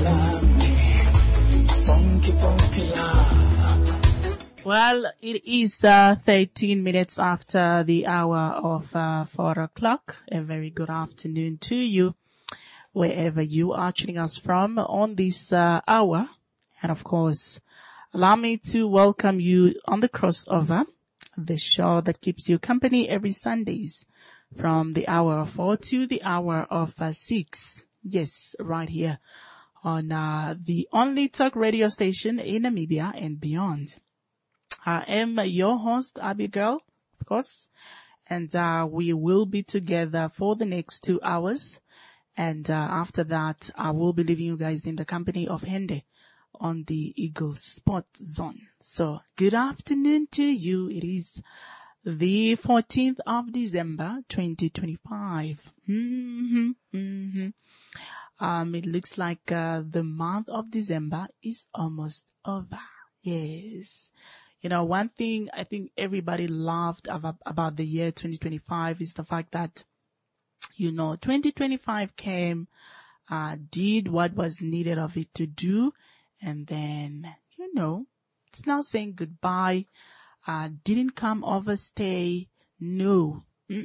Well, it is 13 minutes after the hour of 4 o'clock. A very good afternoon to you, wherever you are tuning us from on this hour. And of course, allow me to welcome you on the crossover, the show that keeps you company every Sundays from the hour of 4 to the hour of 6. Yes, right here on the only talk radio station in Namibia and beyond. I am your host, Abigail, of course, and we will be together for the next 2 hours. And after that, I will be leaving you guys in the company of Hende on the Eagle Sport Zone. So good afternoon to you. It is the 14th of December, 2025. It looks like the month of December is almost over. Yes. You know, one thing I think everybody loved about the year 2025 is the fact that, you know, 2025 came, did what was needed of it to do, and then, you know, it's now saying goodbye. Didn't come overstay. No.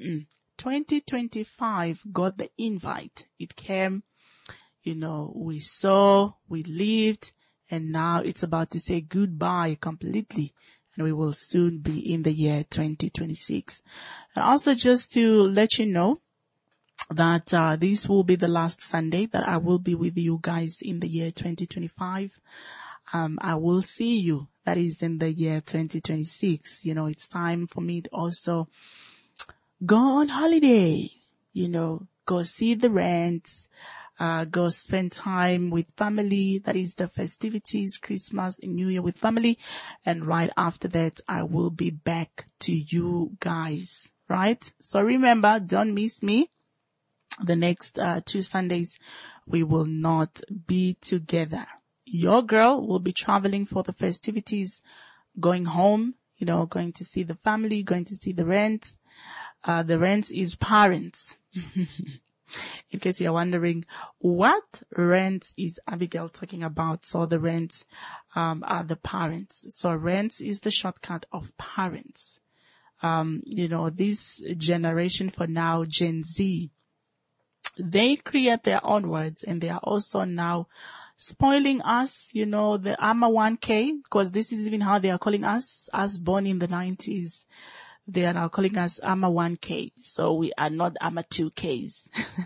2025 got the invite. It came, you know, we saw, we lived, and now it's about to say goodbye completely. And we will soon be in the year 2026. And also just to let you know that this will be the last Sunday that I will be with you guys in the year 2025. I will see you. That is in the year 2026. You know, it's time for me to also go on holiday. You know, go see the rents. Go spend time with family. That is the festivities, Christmas and New Year with family. And right after that, I will be back to you guys, right? So remember, don't miss me. The next 2 Sundays, we will not be together. Your girl will be traveling for the festivities, going home, you know, going to see the family, going to see the rent. The rent is parents. In case you're wondering, what rent is Abigail talking about? So the rents are the parents. So rent is the shortcut of parents. You know, this generation for now, Gen Z, they create their own words, and they are also now spoiling us, you know, the AMA 1K, because this is even how they are calling us born in the 90s. They are now calling us AMA 1K. So we are not AMA 2Ks.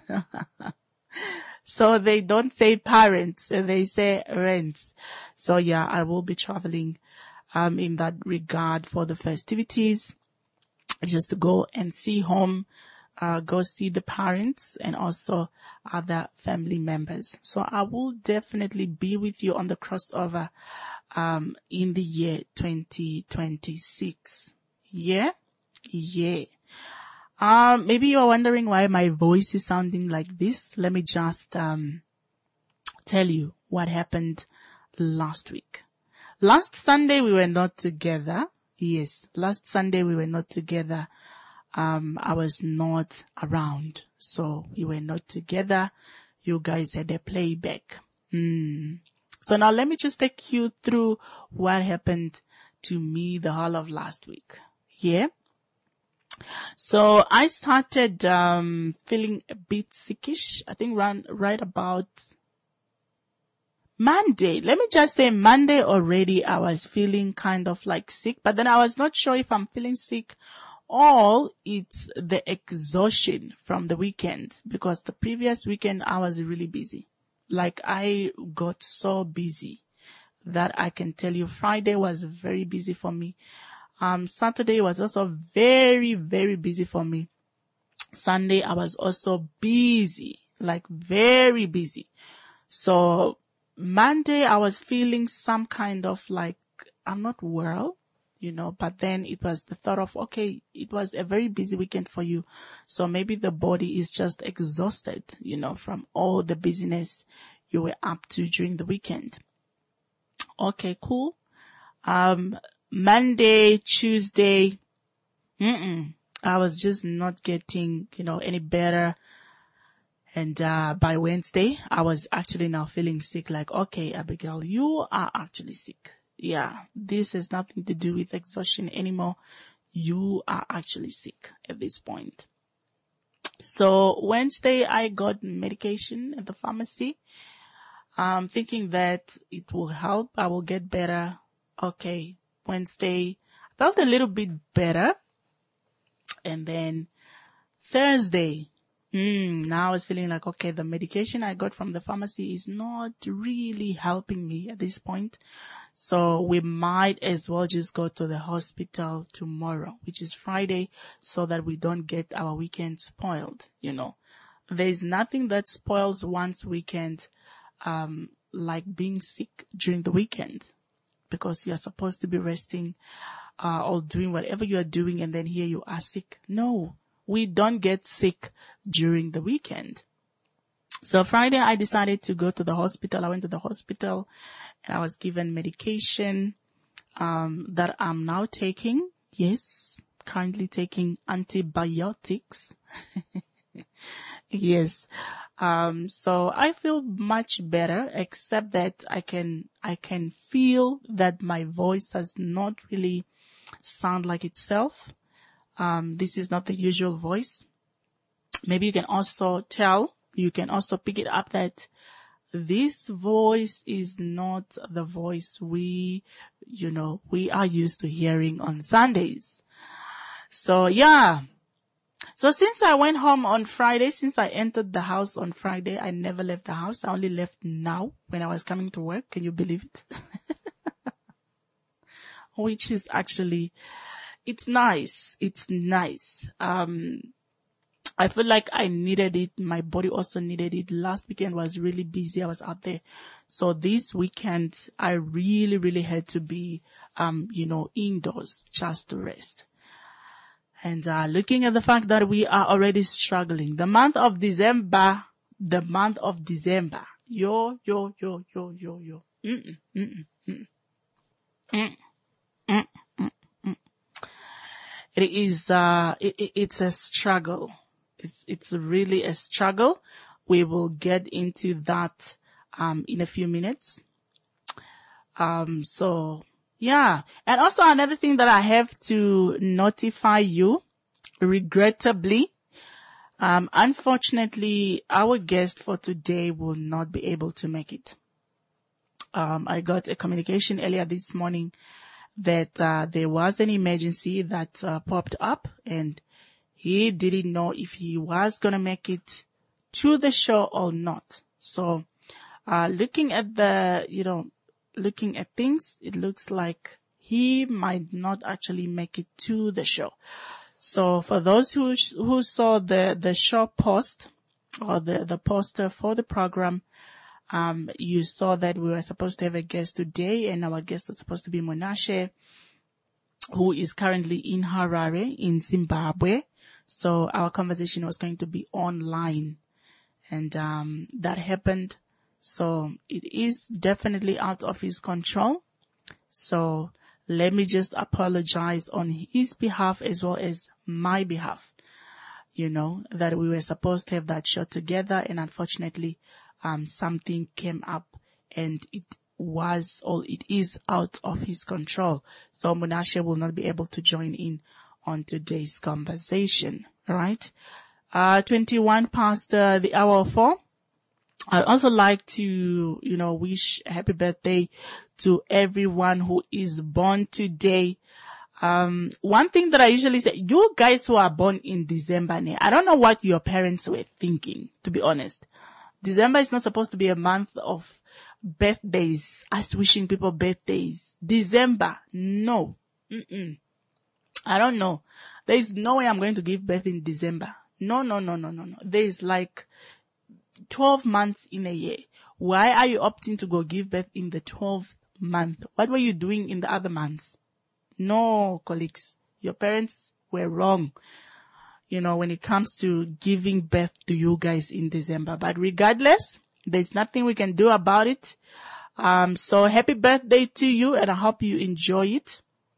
So they don't say parents, they say rents. So yeah, I will be traveling, in that regard for the festivities, just to go and see home, go see the parents and also other family members. So I will definitely be with you on the crossover, in the year 2026. Yeah. Yeah. Maybe you're wondering why my voice is sounding like this. Let me just, tell you what happened last week. Last Sunday we were not together. Yes. Last Sunday we were not together. I was not around. So we were not together. You guys had a playback. So now let me just take you through what happened to me the whole of last week. Yeah. So I started feeling a bit sickish. I think right about Monday. Let me just say Monday already I was feeling kind of like sick, but then I was not sure if I'm feeling sick or it's the exhaustion from the weekend, because the previous weekend I was really busy. Like I got so busy that I can tell you Friday was very busy for me. Saturday was also very, very busy for me. Sunday, I was also busy, like very busy. So Monday, I was feeling some kind of like, I'm not well, you know, but then it was the thought of, okay, it was a very busy weekend for you. So maybe the body is just exhausted, you know, from all the busyness you were up to during the weekend. Okay, cool. Monday, Tuesday, I was just not getting, you know, any better. And, by Wednesday, I was actually now feeling sick, like, okay, Abigail, you are actually sick. Yeah, this has nothing to do with exhaustion anymore. You are actually sick at this point. So Wednesday, I got medication at the pharmacy. Thinking that it will help. I will get better. Okay. Wednesday, I felt a little bit better. And then Thursday, now I was feeling like, okay, the medication I got from the pharmacy is not really helping me at this point. So we might as well just go to the hospital tomorrow, which is Friday, so that we don't get our weekend spoiled. There's nothing that spoils one's weekend, like being sick during the weekend, because you're supposed to be resting, or doing whatever you are doing, and then here you are sick. No, we don't get sick during the weekend. So Friday, I decided to go to the hospital. I went to the hospital and I was given medication, that I'm now taking. Yes, currently taking antibiotics. Yes. So I feel much better, except that I can feel that my voice does not really sound like itself. This is not the usual voice. Maybe you can also pick it up that this voice is not the voice we are used to hearing on Sundays. So yeah. So since I went home on Friday, since I entered the house on Friday, I never left the house. I only left now when I was coming to work. Can you believe it? Which is actually, it's nice. It's nice. I feel like I needed it. My body also needed it. Last weekend was really busy. I was out there. So this weekend, I really, really had to be, indoors just to rest. And, looking at the fact that we are already struggling, the month of December, yo. It is, it's a struggle. It's really a struggle. We will get into that, in a few minutes. So yeah. And also another thing that I have to notify you, regrettably, unfortunately, our guest for today will not be able to make it. I got a communication earlier this morning that, there was an emergency that, popped up, and he didn't know if he was going to make it to the show or not. So, looking at things, it looks like he might not actually make it to the show. So for those who saw the show post, or the poster for the program, you saw that we were supposed to have a guest today, and our guest was supposed to be Monashe, who is currently in Harare in Zimbabwe. So our conversation was going to be online, and that happened. So it is definitely out of his control. So let me just apologize on his behalf as well as my behalf. That we were supposed to have that show together, and unfortunately, something came up, and it is out of his control. So Monashe will not be able to join in on today's conversation. All right. 21 past the hour of 4. I'd also like to, wish a happy birthday to everyone who is born today. One thing that I usually say, you guys who are born in December, I don't know what your parents were thinking, to be honest. December is not supposed to be a month of birthdays, us wishing people birthdays. December, no. I don't know. There is no way I'm going to give birth in December. No. There is like 12 months in a year. Why are you opting to go give birth in the 12th month? What were you doing in the other months? No, colleagues, your parents were wrong, when it comes to giving birth to you guys in December. But regardless, there's nothing we can do about it. So happy birthday to you, and I hope you enjoy it.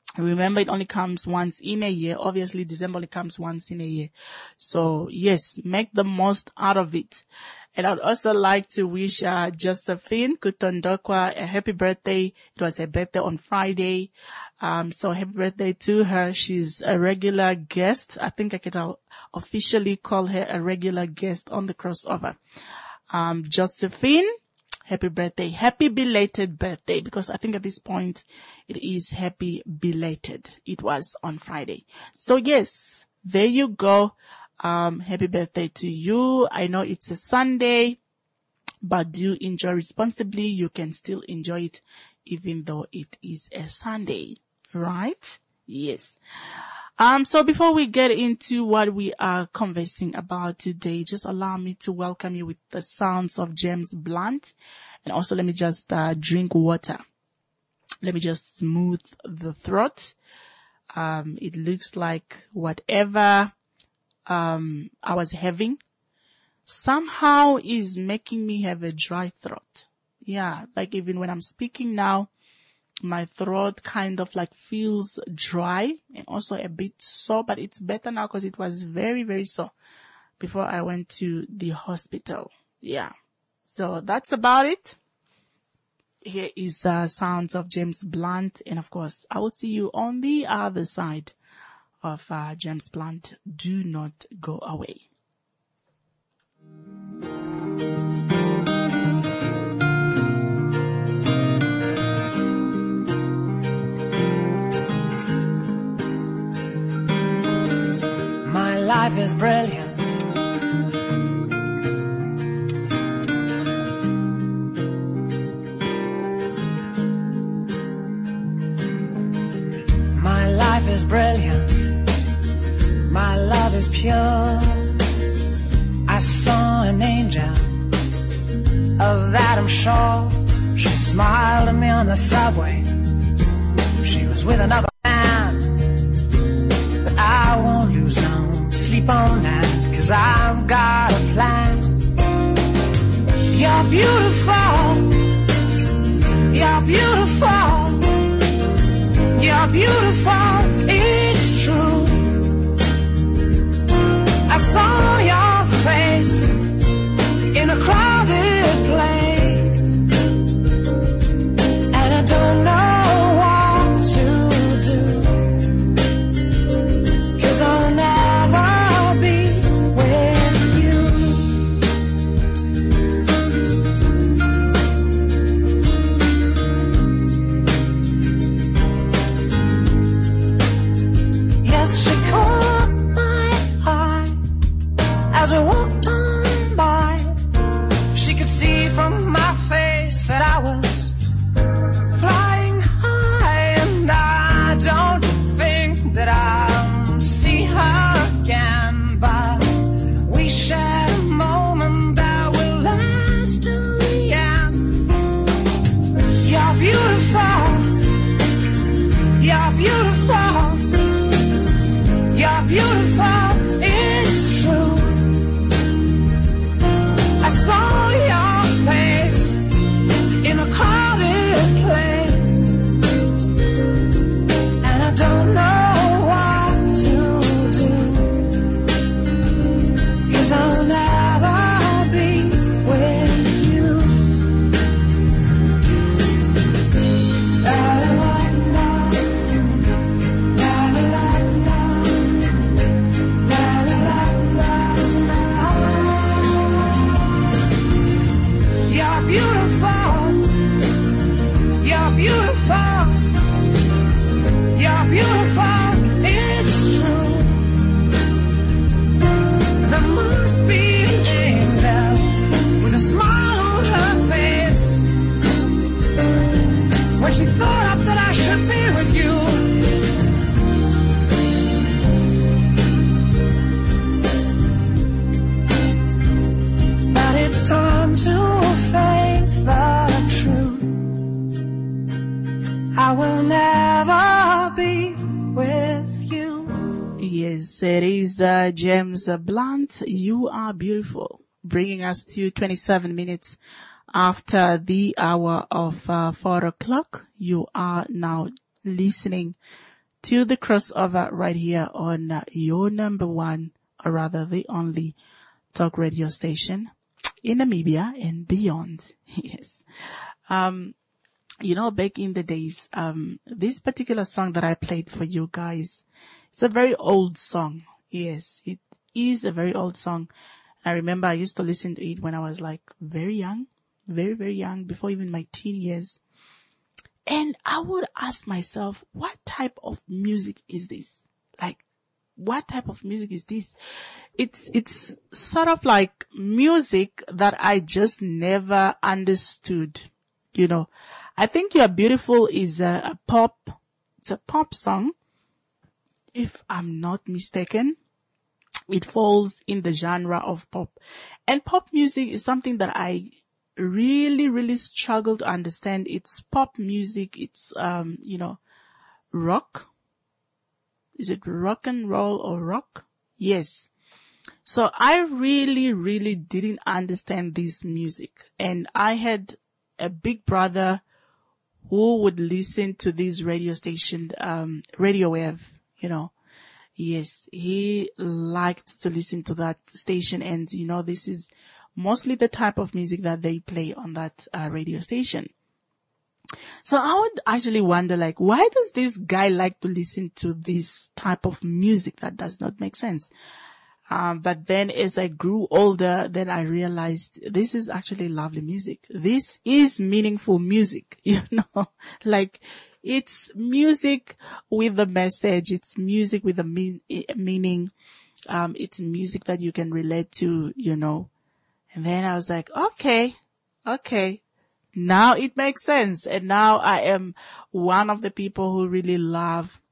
Remember, it only comes once in a year. Obviously, December only comes once in a year. So yes, make the most out of it. And I'd also like to wish Josephine Kutondokwa a happy birthday. It was her birthday on Friday. So happy birthday to her. She's a regular guest. I think I can officially call her a regular guest on the crossover. Josephine, happy birthday. Happy belated birthday, because I think at this point it is happy belated. It was on Friday. So yes, there you go. Happy birthday to you. I know it's a Sunday, but do enjoy responsibly. You can still enjoy it even though it is a Sunday, right? Yes. So before we get into what we are conversing about today, just allow me to welcome you with the sounds of James Blunt. And also let me just drink water. Let me just smooth the throat. It looks like whatever I was having somehow is making me have a dry throat. Yeah, like even when I'm speaking now, my throat kind of like feels dry and also a bit sore, but it's better now because it was very, very sore before I went to the hospital. Yeah. So that's about it. Here is sounds of James Blunt. And of course, I will see you on the other side of James Blunt. Do not go away. My life is brilliant. My life is brilliant. My love is pure. I saw an angel, of that I'm sure. She smiled at me on the subway. She was with another man, but I won't lose no sleep on that, 'cause I've got a plan. You're beautiful. You're beautiful. You're beautiful. It's true. I saw your face in a crowded place, and I don't know what to do, 'cause I'll never be with you. Yes, she caught my eye as we walked on by. She could see from my face that I was flying high, and I don't think that I'll see her again, but we shared a moment that will last till the end. You're beautiful. You're beautiful. You're beautiful. It's true. I saw your face in a crowded place, and I don't know what to do, 'cause I'll never be with you. La la la la, la la la la, la la la la la. You're beautiful. You're beautiful. You're beautiful. It's true. There must be an angel with a smile on her face when she thought up that I should be with you. But it's time to face the truth. I will never be with you. Yes, it is James Blunt. You are beautiful. Bringing us to 27 minutes after the hour of 4 o'clock. You are now listening to the crossover right here on your number one, or rather the only talk radio station in Namibia and beyond. Yes. Back in the days, this particular song that I played for you guys, it's a very old song. Yes, it is a very old song. I remember I used to listen to it when I was like very young, very, very young, before even my teen years. And I would ask myself, what type of music is this? Like, what type of music is this? It's sort of like music that I just never understood. I Think You Are Beautiful is it's a pop song. If I'm not mistaken, it falls in the genre of pop. And pop music is something that I really, really struggle to understand. It's pop music. It's, rock. Is it rock and roll or rock? Yes. So I really, really didn't understand this music. And I had a big brother who would listen to this radio station, Radio Wave, Yes, he liked to listen to that station, and this is mostly the type of music that they play on that radio station. So I would actually wonder, like, why does this guy like to listen to this type of music that does not make sense? But then as I grew older, then I realized this is actually lovely music. This is meaningful music, like it's music with a message. It's music with a meaning. It's music that you can relate to, And then I was like, okay. Now it makes sense. And now I am one of the people who really love,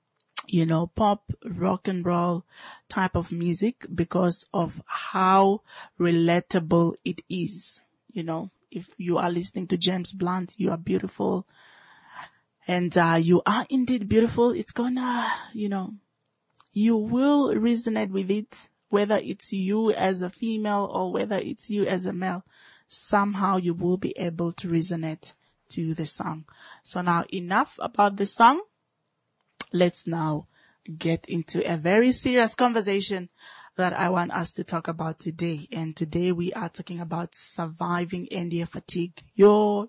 pop, rock and roll type of music because of how relatable it is. If you are listening to James Blunt, you are beautiful. And, you are indeed beautiful. It's gonna, you will resonate with it, whether it's you as a female or whether it's you as a male. Somehow you will be able to resonate to the song. So now enough about the song. Let's now get into a very serious conversation that I want us to talk about today. And today we are talking about surviving NDA fatigue. Yo.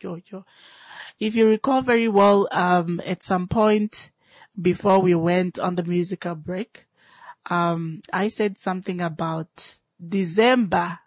If you recall very well, at some point before we went on the musical break, I said something about December.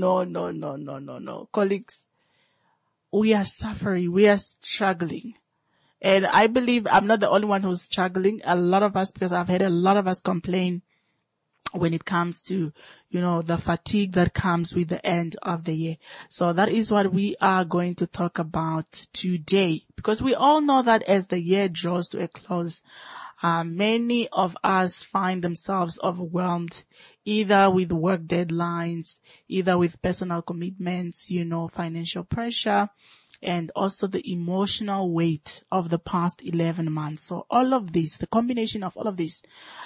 No. Colleagues, we are suffering. We are struggling. And I believe I'm not the only one who's struggling. A lot of us, because I've had a lot of us complain when it comes to, the fatigue that comes with the end of the year. So that is what we are going to talk about today, because we all know that as the year draws to a close, many of us find themselves overwhelmed, either with work deadlines, either with personal commitments, financial pressure, and also the emotional weight of the past 11 months. So all of this, the combination of all of this,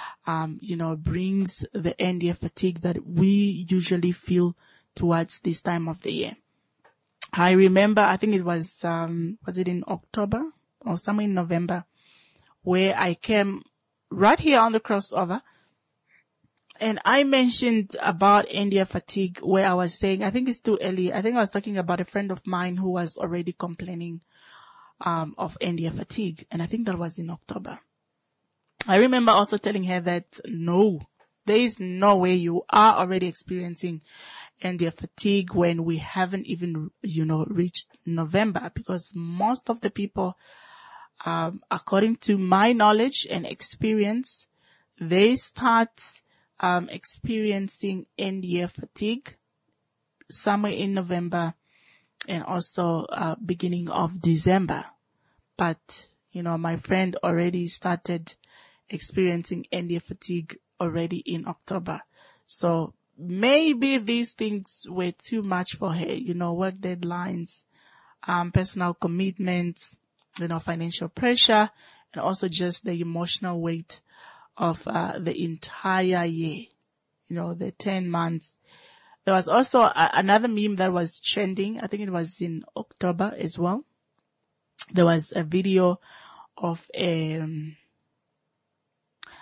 brings the NDA fatigue that we usually feel towards this time of the year. I remember, I think it was it in October or somewhere in November, where I came right here on the crossover and I mentioned about NDA fatigue, where I was saying, I think it's too early. I think I was talking about a friend of mine who was already complaining of NDA fatigue. And I think that was in October. I remember also telling her that no, there is no way you are already experiencing NDA fatigue when we haven't even, reached November, because most of the people, according to my knowledge and experience, they start experiencing NDA fatigue somewhere in November and also beginning of December. But, my friend already started experiencing NDA fatigue already in October. So maybe these things were too much for her, work deadlines, personal commitments, financial pressure, and also just the emotional weight of the entire year, the 10 months. There was also another meme that was trending. I think it was in October as well. There was a video of a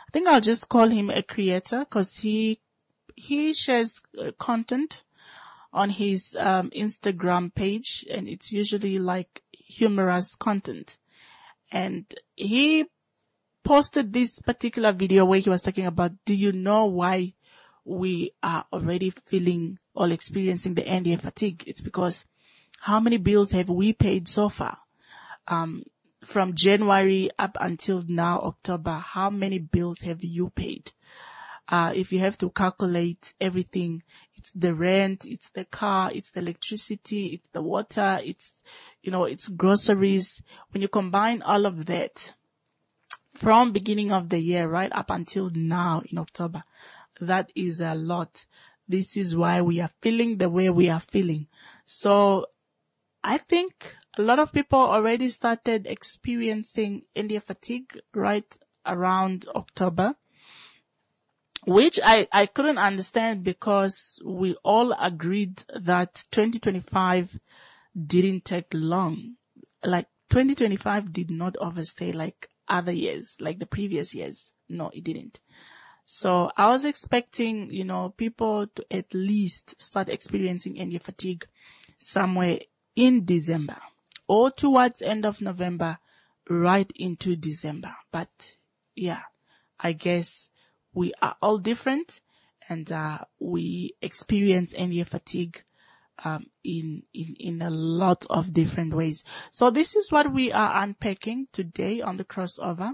I think I'll just call him a creator because he shares content on his Instagram page, and it's usually like humorous content. And he posted this particular video where he was talking about, do you know why we are already feeling or experiencing the end year fatigue? It's because how many bills have we paid so far? From January up until now, October, how many bills have you paid? If you have to calculate everything, it's the rent, it's the car, it's the electricity, it's the water, it's groceries. When you combine all of that from beginning of the year right up until now in October, that is a lot. This is why we are feeling the way we are feeling. So I think a lot of people already started experiencing end year fatigue right around October, which I couldn't understand because we all agreed that 2025 didn't take long. Like 2025 did not overstay like other years, like the previous years. No, it didn't. So I was expecting, people to at least start experiencing end year fatigue somewhere in December or towards end of November, right into December. But yeah, I guess we are all different, and we experience end year fatigue in a lot of different ways. So this is what we are unpacking today on the crossover.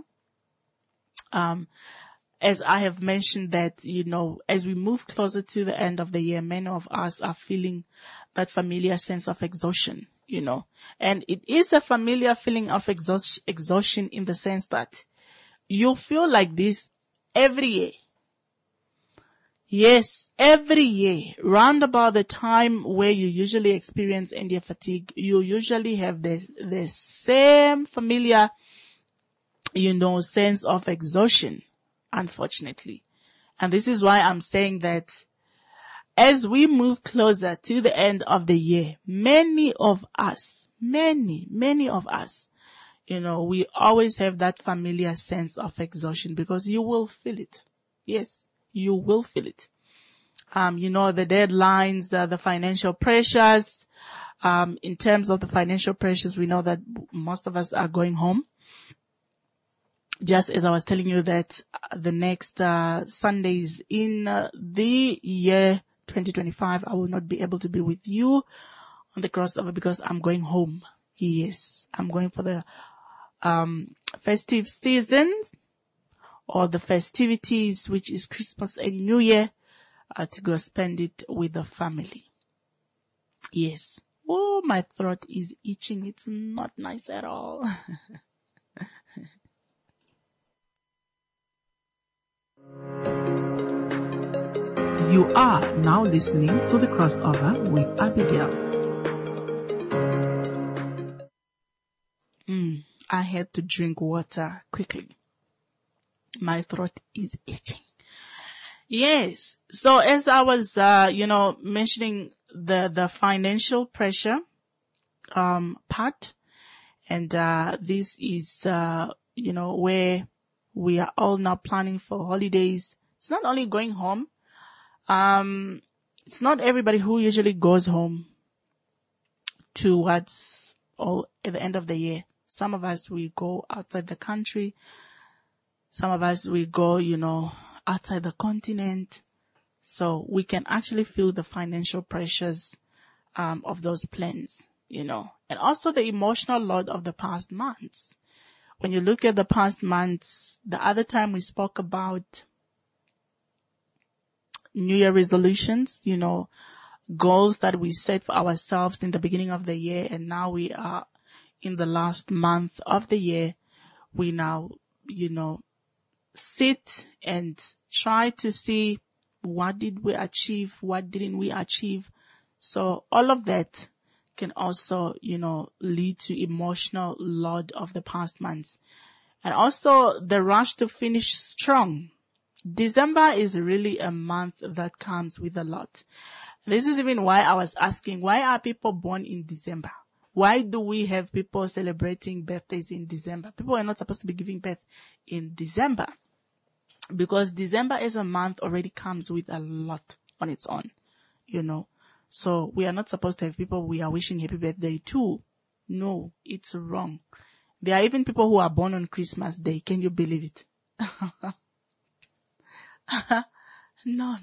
As I have mentioned that, as we move closer to the end of the year, many of us are feeling that familiar sense of exhaustion, and it is a familiar feeling of exhaustion in the sense that you feel like this every year. Yes, every year, round about the time where you usually experience end year fatigue, you usually have the same familiar, sense of exhaustion, unfortunately. And this is why I'm saying that as we move closer to the end of the year, many of us, we always have that familiar sense of exhaustion because you will feel it. Yes, you will feel it. The deadlines, the financial pressures. In terms of the financial pressures, we know that most of us are going home. Just as I was telling you that the next Sundays in the year 2025, I will not be able to be with you on the crossover because I'm going home. Yes, I'm going for the festive season or the festivities, which is Christmas and New Year, to go spend it with the family. Yes. Oh, my throat is itching. It's not nice at all. You are now listening to The Crossover with Abigail. I had to drink water quickly. My throat is itching. Yes. So as I was, mentioning the financial pressure, part, and, this is, where we are all now planning for holidays. It's not only going home. It's not everybody who usually goes home towards or at the end of the year. Some of us, we go outside the country. Some of us, we go, outside the continent. So we can actually feel the financial pressures, of those plans, and also the emotional load of the past months. When you look at the past months, the other time we spoke about New Year resolutions, goals that we set for ourselves in the beginning of the year. And now we are in the last month of the year. We now, sit and try to see what did we achieve, what didn't we achieve. So all of that can also, lead to emotional load of the past months. And also the rush to finish strong. December is really a month that comes with a lot. This is even why I was asking, why are people born in December? Why do we have people celebrating birthdays in December? People are not supposed to be giving birth in December. because December as a month already comes with a lot on its own, So we are not supposed to have people we are wishing happy birthday to. No, it's wrong. There are even people who are born on Christmas Day. Can you believe it? No.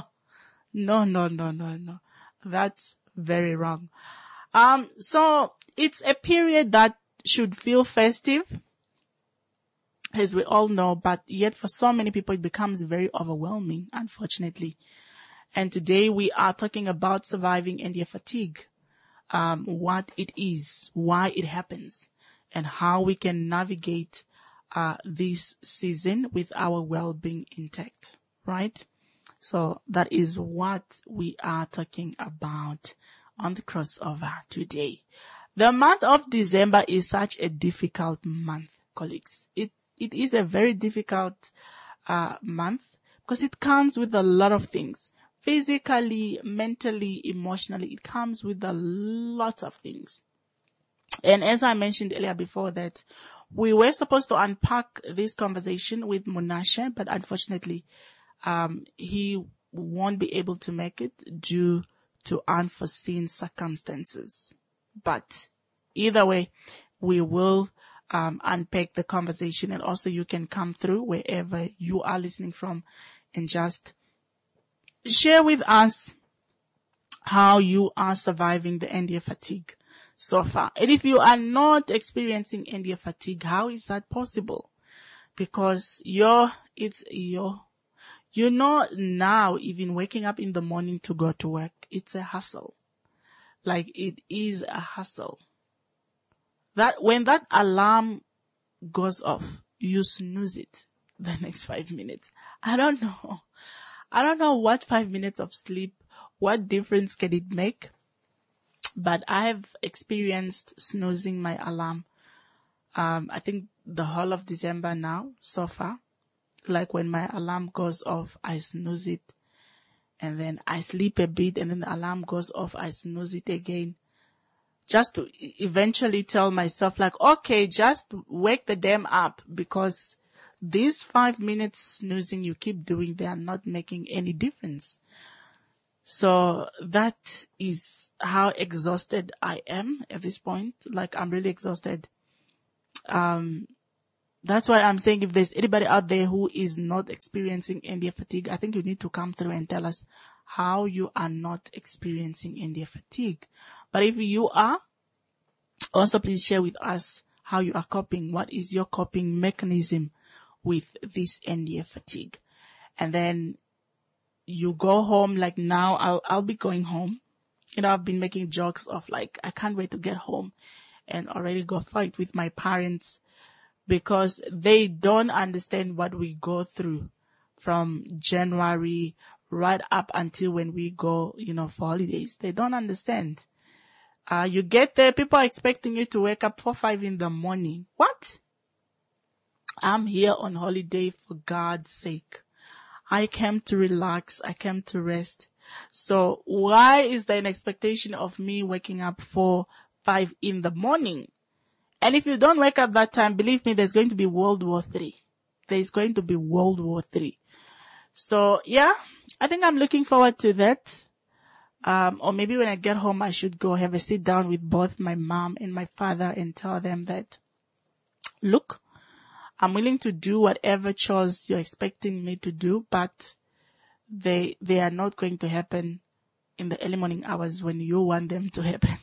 No. That's very wrong. So it's a period that should feel festive, as we all know, but yet for so many people it becomes very overwhelming, unfortunately. And today we are talking about surviving end year fatigue, what it is, why it happens, and how we can navigate this season with our well-being intact, right? So that is what we are talking about on the crossover today. The month of December is such a difficult month, colleagues. It is a very difficult month because it comes with a lot of things. Physically, mentally, emotionally, it comes with a lot of things. And as I mentioned earlier before that, we were supposed to unpack this conversation with Munashe, but unfortunately, he won't be able to make it due to unforeseen circumstances. But either way, we will unpack the conversation, and also you can come through wherever you are listening from and just share with us how you are surviving the end year fatigue so far. And if you are not experiencing end year fatigue, how is that possible? Because now, even waking up in the morning to go to work, it's a hustle. Like, it is a hustle. That when that alarm goes off, you snooze it the next 5 minutes. I don't know what 5 minutes of sleep, what difference can it make? But I have experienced snoozing my alarm, I think the whole of December now, so far. Like when my alarm goes off, I snooze it. And then I sleep a bit, and then the alarm goes off, I snooze it again. Just to eventually tell myself, like, okay, just wake the damn up, because these 5 minutes snoozing you keep doing, they are not making any difference. So that is how exhausted I am at this point. Like, I'm really exhausted. That's why I'm saying, if there's anybody out there who is not experiencing end year fatigue, I think you need to come through and tell us how you are not experiencing end year fatigue. But if you are, also please share with us how you are coping. What is your coping mechanism with this end year fatigue? And then you go home. Like now, I'll be going home. I've been making jokes of like, I can't wait to get home and already go fight with my parents, because they don't understand what we go through from January right up until when we go, for holidays. They don't understand. You get there, people are expecting you to wake up 4-5 in the morning. What? I'm here on holiday, for God's sake. I came to relax. I came to rest. So why is there an expectation of me waking up 4-5 in the morning? And if you don't wake up that time, believe me, there's going to be World War III. There's going to be World War III. So yeah, I think I'm looking forward to that. Or maybe when I get home, I should go have a sit down with both my mom and my father and tell them that, look, I'm willing to do whatever chores you're expecting me to do, but they are not going to happen in the early morning hours when you want them to happen.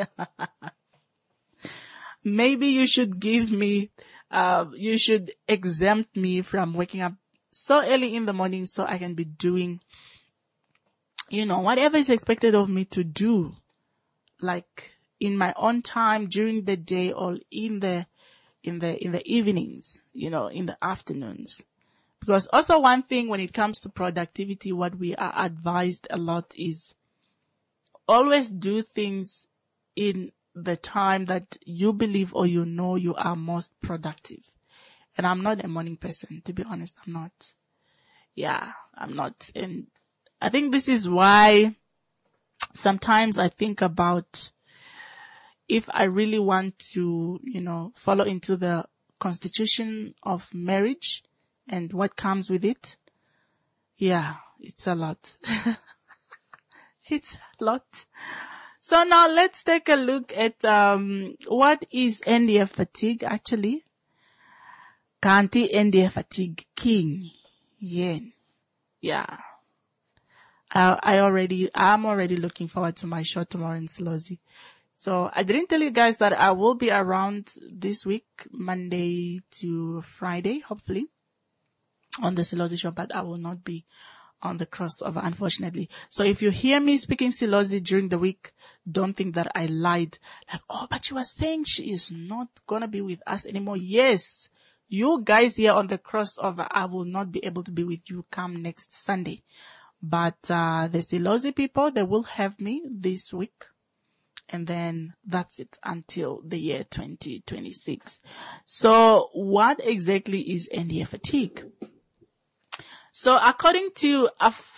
Maybe you should give me, you should exempt me from waking up so early in the morning so I can be doing, whatever is expected of me to do, like in my own time during the day, or in the evenings, in the afternoons. Because also one thing when it comes to productivity, what we are advised a lot is always do things in the time that you believe or you are most productive. And I'm not a morning person, to be honest. I'm not. Yeah, I'm not. And I think this is why sometimes I think about, if I really want to, follow into the constitution of marriage and what comes with it. Yeah, it's a lot. It's a lot. So now let's take a look at what is NDF fatigue actually. Kanti NDF fatigue king. Yeah. I'm already looking forward to my show tomorrow in Silozi. So I didn't tell you guys that I will be around this week, Monday to Friday, hopefully, on the Silozi show, but I will not be on the crossover, unfortunately. So if you hear me speaking Silozi during the week, don't think that I lied. Like, oh, but you were saying she is not going to be with us anymore. Yes, you guys here on the crossover, I will not be able to be with you come next Sunday. But the Silozi people, they will have me this week. And then that's it until the year 2026. So what exactly is NDF fatigue? So according to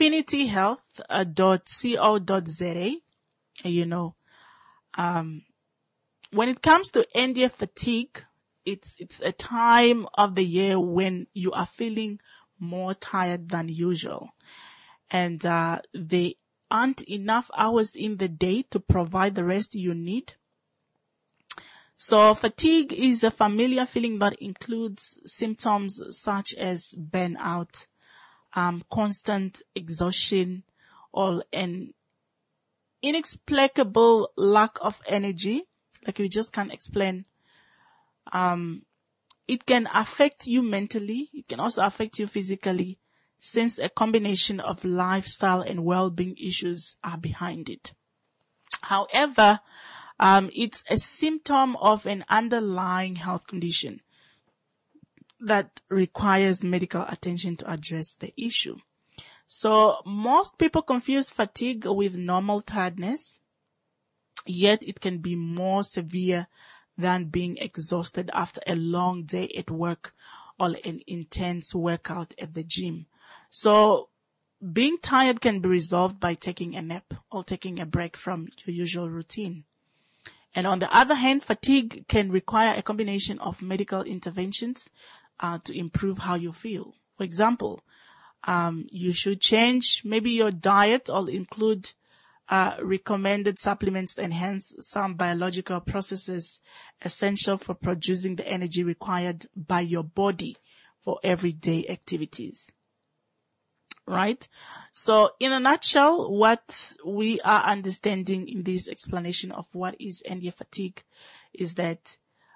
affinityhealth.co.za, when it comes to NDF fatigue, it's a time of the year when you are feeling more tired than usual. And there aren't enough hours in the day to provide the rest you need. So fatigue is a familiar feeling that includes symptoms such as burnout, constant exhaustion, or an inexplicable lack of energy, like you just can't explain. It can affect you mentally. It can also affect you physically, since a combination of lifestyle and well-being issues are behind it. However, it's a symptom of an underlying health condition that requires medical attention to address the issue. So most people confuse fatigue with normal tiredness, yet it can be more severe than being exhausted after a long day at work or an intense workout at the gym. So being tired can be resolved by taking a nap or taking a break from your usual routine. And on the other hand, fatigue can require a combination of medical interventions to improve how you feel. For example, you should change maybe your diet or include recommended supplements to enhance some biological processes essential for producing the energy required by your body for everyday activities. Right? So in a nutshell, what we are understanding in this explanation of what is NDF fatigue is that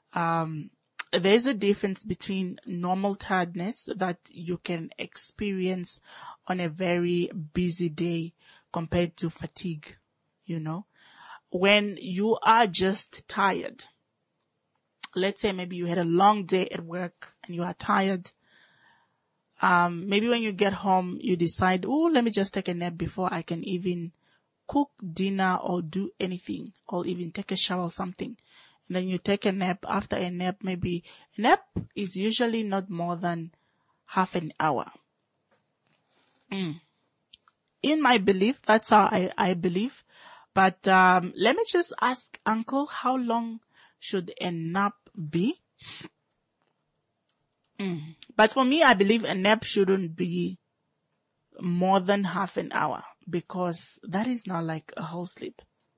there's a difference between normal tiredness that you can experience on a very busy day compared to fatigue. When you are just tired, let's say maybe you had a long day at work and you are tired. Maybe when you get home, you decide, let me just take a nap before I can even cook dinner or do anything or even take a shower or something. And then you take a nap. After a nap, maybe a nap is usually not more than half an hour. In my belief, that's how I believe. But let me just ask Uncle, how long should a nap be? But for me, I believe a nap shouldn't be more than half an hour because that is not like a whole sleep.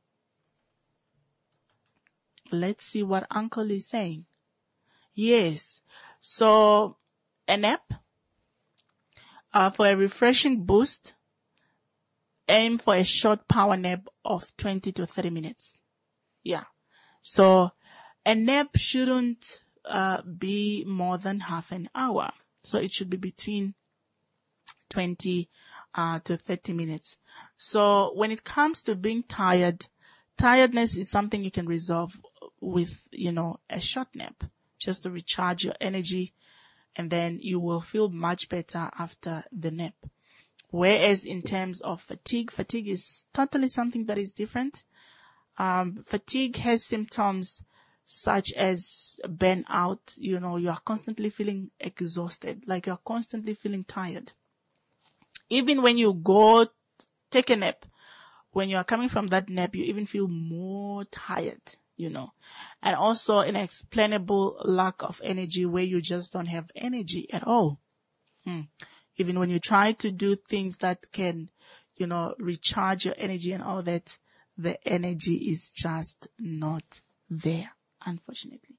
Let's see what Uncle is saying. Yes. So a nap, for a refreshing boost, aim for a short power nap of 20 to 30 minutes. Yeah. So a nap shouldn't be more than half an hour. So it should be between 20 to 30 minutes. So when it comes to being tired, tiredness is something you can resolve with, a short nap just to recharge your energy, and then you will feel much better after the nap. Whereas in terms of fatigue is totally something that is different. Fatigue has symptoms such as burnout. You are constantly feeling exhausted, like you're constantly feeling tired. Even when you go take a nap, when you are coming from that nap, you even feel more tired, and also an inexplainable lack of energy where you just don't have energy at all. Even when you try to do things that can, recharge your energy and all that, the energy is just not there, unfortunately.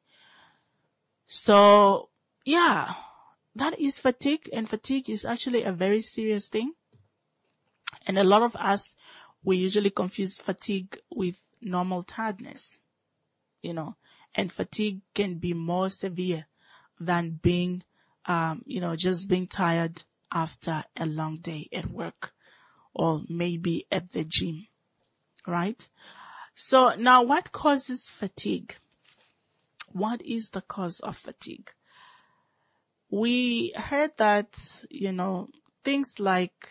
So, yeah, that is fatigue, and fatigue is actually a very serious thing. And a lot of us, we usually confuse fatigue with normal tiredness, and fatigue can be more severe than being, just being tired after a long day at work or maybe at the gym, right? So now what causes fatigue? What is the cause of fatigue? We heard that, things like,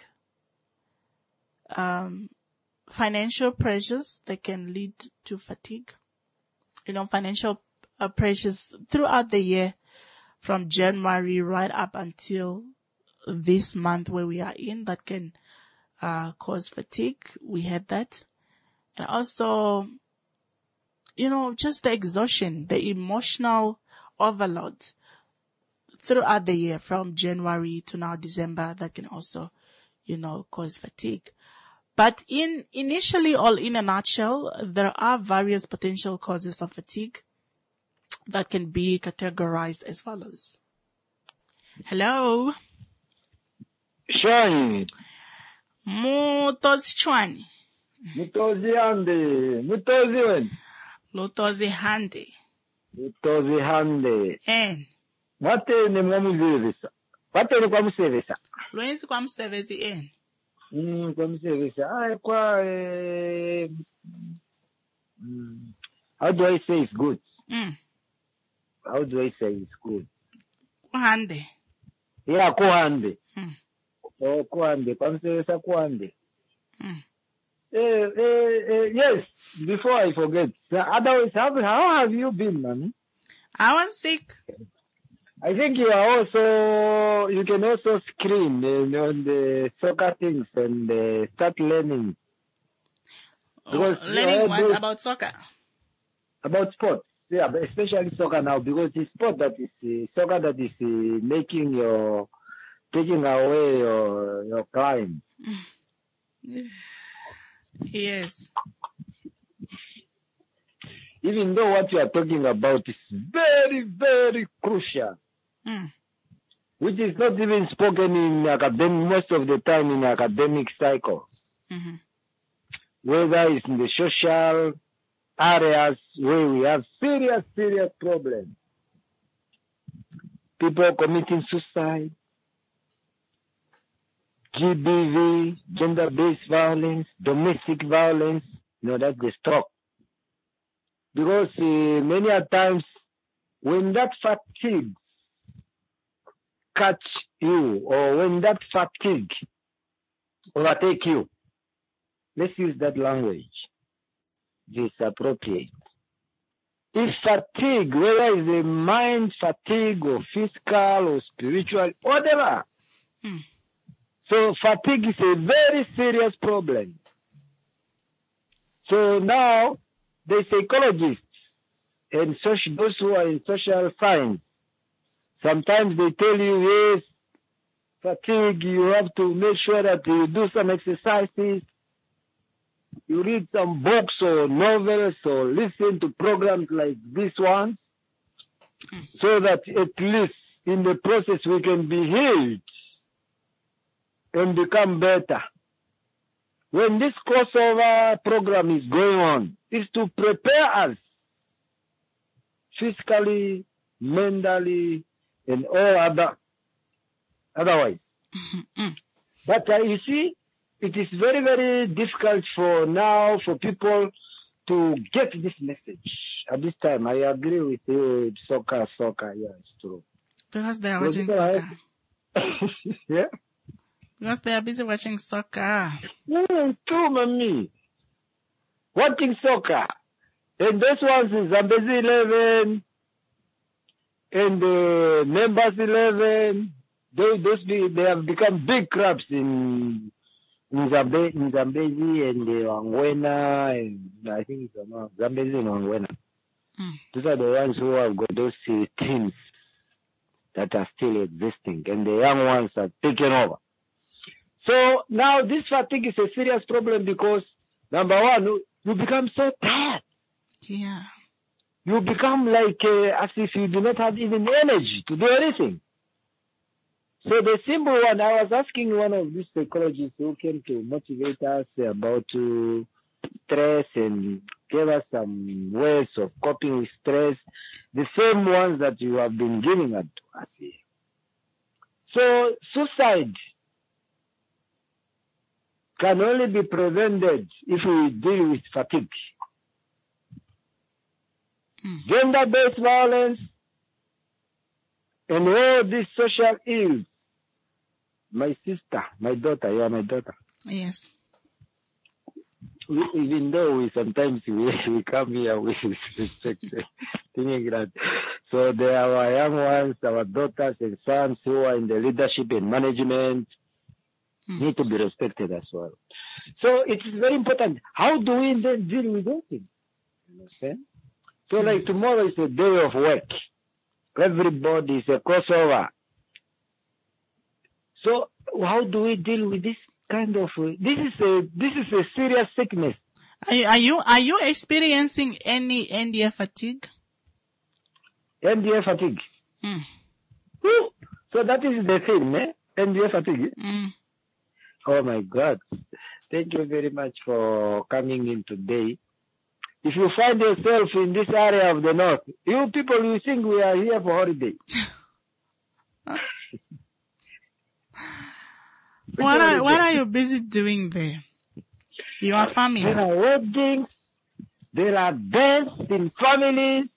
financial pressures that can lead to fatigue. Financial pressures throughout the year from January right up until this month where we are in that can cause fatigue. We had that. And also, just the exhaustion, the emotional overload throughout the year from January to now December that can also, cause fatigue. But initially, or in a nutshell, there are various potential causes of fatigue that can be categorized as follows. Hello. Shani. Mutozi chwani. Mutozi hande. Mutozi wen. Lutozi hande. Mutozi hande. En. Wate ni mwamusevesa. Wate ni kwa musevesa. Lwenzi kwa msevezi en. Kwa musevesa. How do I say it's good? How do I say it's good? Kuhande. Yeah, kuhande. Kuhande. Kwa musevesa kuhande. Yes, before I forget. Otherwise, how have you been, man? I was sick. I think you can also screen on the soccer things and start learning. Learning what about soccer? About sports, yeah, but especially soccer now, because it's sport that is soccer that is taking away your clients. Yes. Even though what you are talking about is very, very crucial, which is not even spoken in academic, most of the time in academic cycles, whether it's in the social areas where we have serious, serious problems. People committing suicide, GBV, gender-based violence, domestic violence, that's the stroke. Because many a times when that fatigue catch you or when that fatigue overtake you, let's use that language, it's appropriate. If fatigue, whether it's a mind fatigue or physical or spiritual, whatever. So fatigue is a very serious problem. So now, the psychologists and those who are in social science, sometimes they tell you, yes, fatigue, you have to make sure that you do some exercises, you read some books or novels or listen to programs like this one, so that at least in the process we can be healed and become better. When this crossover program is going on, is to prepare us physically, mentally, and all otherwise. But you see, it is very, very difficult for people to get this message at this time. I agree with you, soccer, yeah, it's true. Because they are watching soccer. Yeah? Because they are busy watching soccer. True, mommy. Watching soccer. And those ones in Zambezi 11 and Members 11, they have become big clubs in Zambezi and Angwena, and I think it's Zambezi and Angwena. Those are the ones who have got those teams. that are still existing, and the young ones are taken over. So now this fatigue is a serious problem because, number one, you become so tired. Yeah. You become like as if you do not have even energy to do anything. So the simple one, I was asking one of these psychologists who came to motivate us about stress and gave us some ways of coping with stress, the same ones that you have been giving us here. So suicide can only be prevented if we deal with fatigue. Gender-based violence and all these social ills. My sister, my daughter, you are my daughter. Yes. Even though we sometimes we come here with respect, thinking that, so there are our young ones, our daughters and sons who are in the leadership and management need to be respected as well. So it is very important. How do we then deal with those things? Understand? So like tomorrow is a day of work. Everybody is a crossover. So how do we deal with this kind of? This is a serious sickness. Are you experiencing any NDF fatigue? NDF fatigue. Woo! So that is the thing, eh? NDF fatigue. Oh my God! Thank you very much for coming in today. If you find yourself in this area of the north, you people, you think we are here for holiday. What are you busy doing there? Your family. There are weddings. There are deaths in families.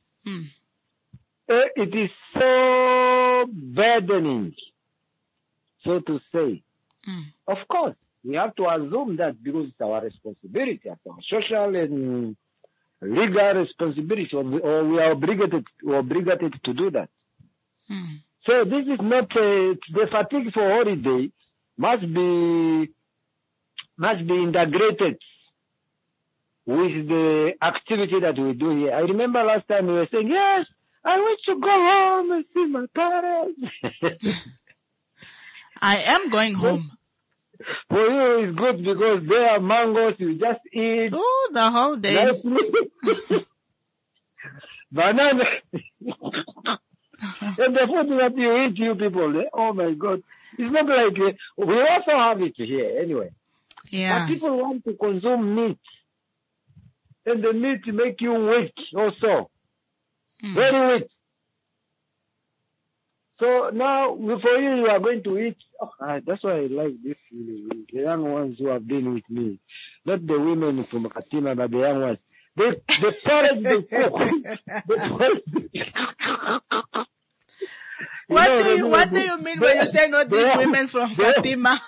It is so burdening, so to say. Of course, we have to assume that because it's our responsibility, it's our social and legal responsibility, or we are obligated to do that. So this is not the fatigue for holiday must be integrated with the activity that we do here. I remember last time we were saying, yes, I wish to go home and see my parents. I am going home. For you, it's good because there are mangoes, you just eat. Oh, the whole day. Banana. And the food that you eat, you people, oh my God. It's not like, we also have it here anyway. Yeah. But people want to consume meat. And the meat make you weak also. Very weak. So now, for you are going to eat. Oh, that's why I like this. The young ones who have been with me. Not the women from Katima, but the young ones. The parents, they cook. What do you mean when you say not these women from Katima?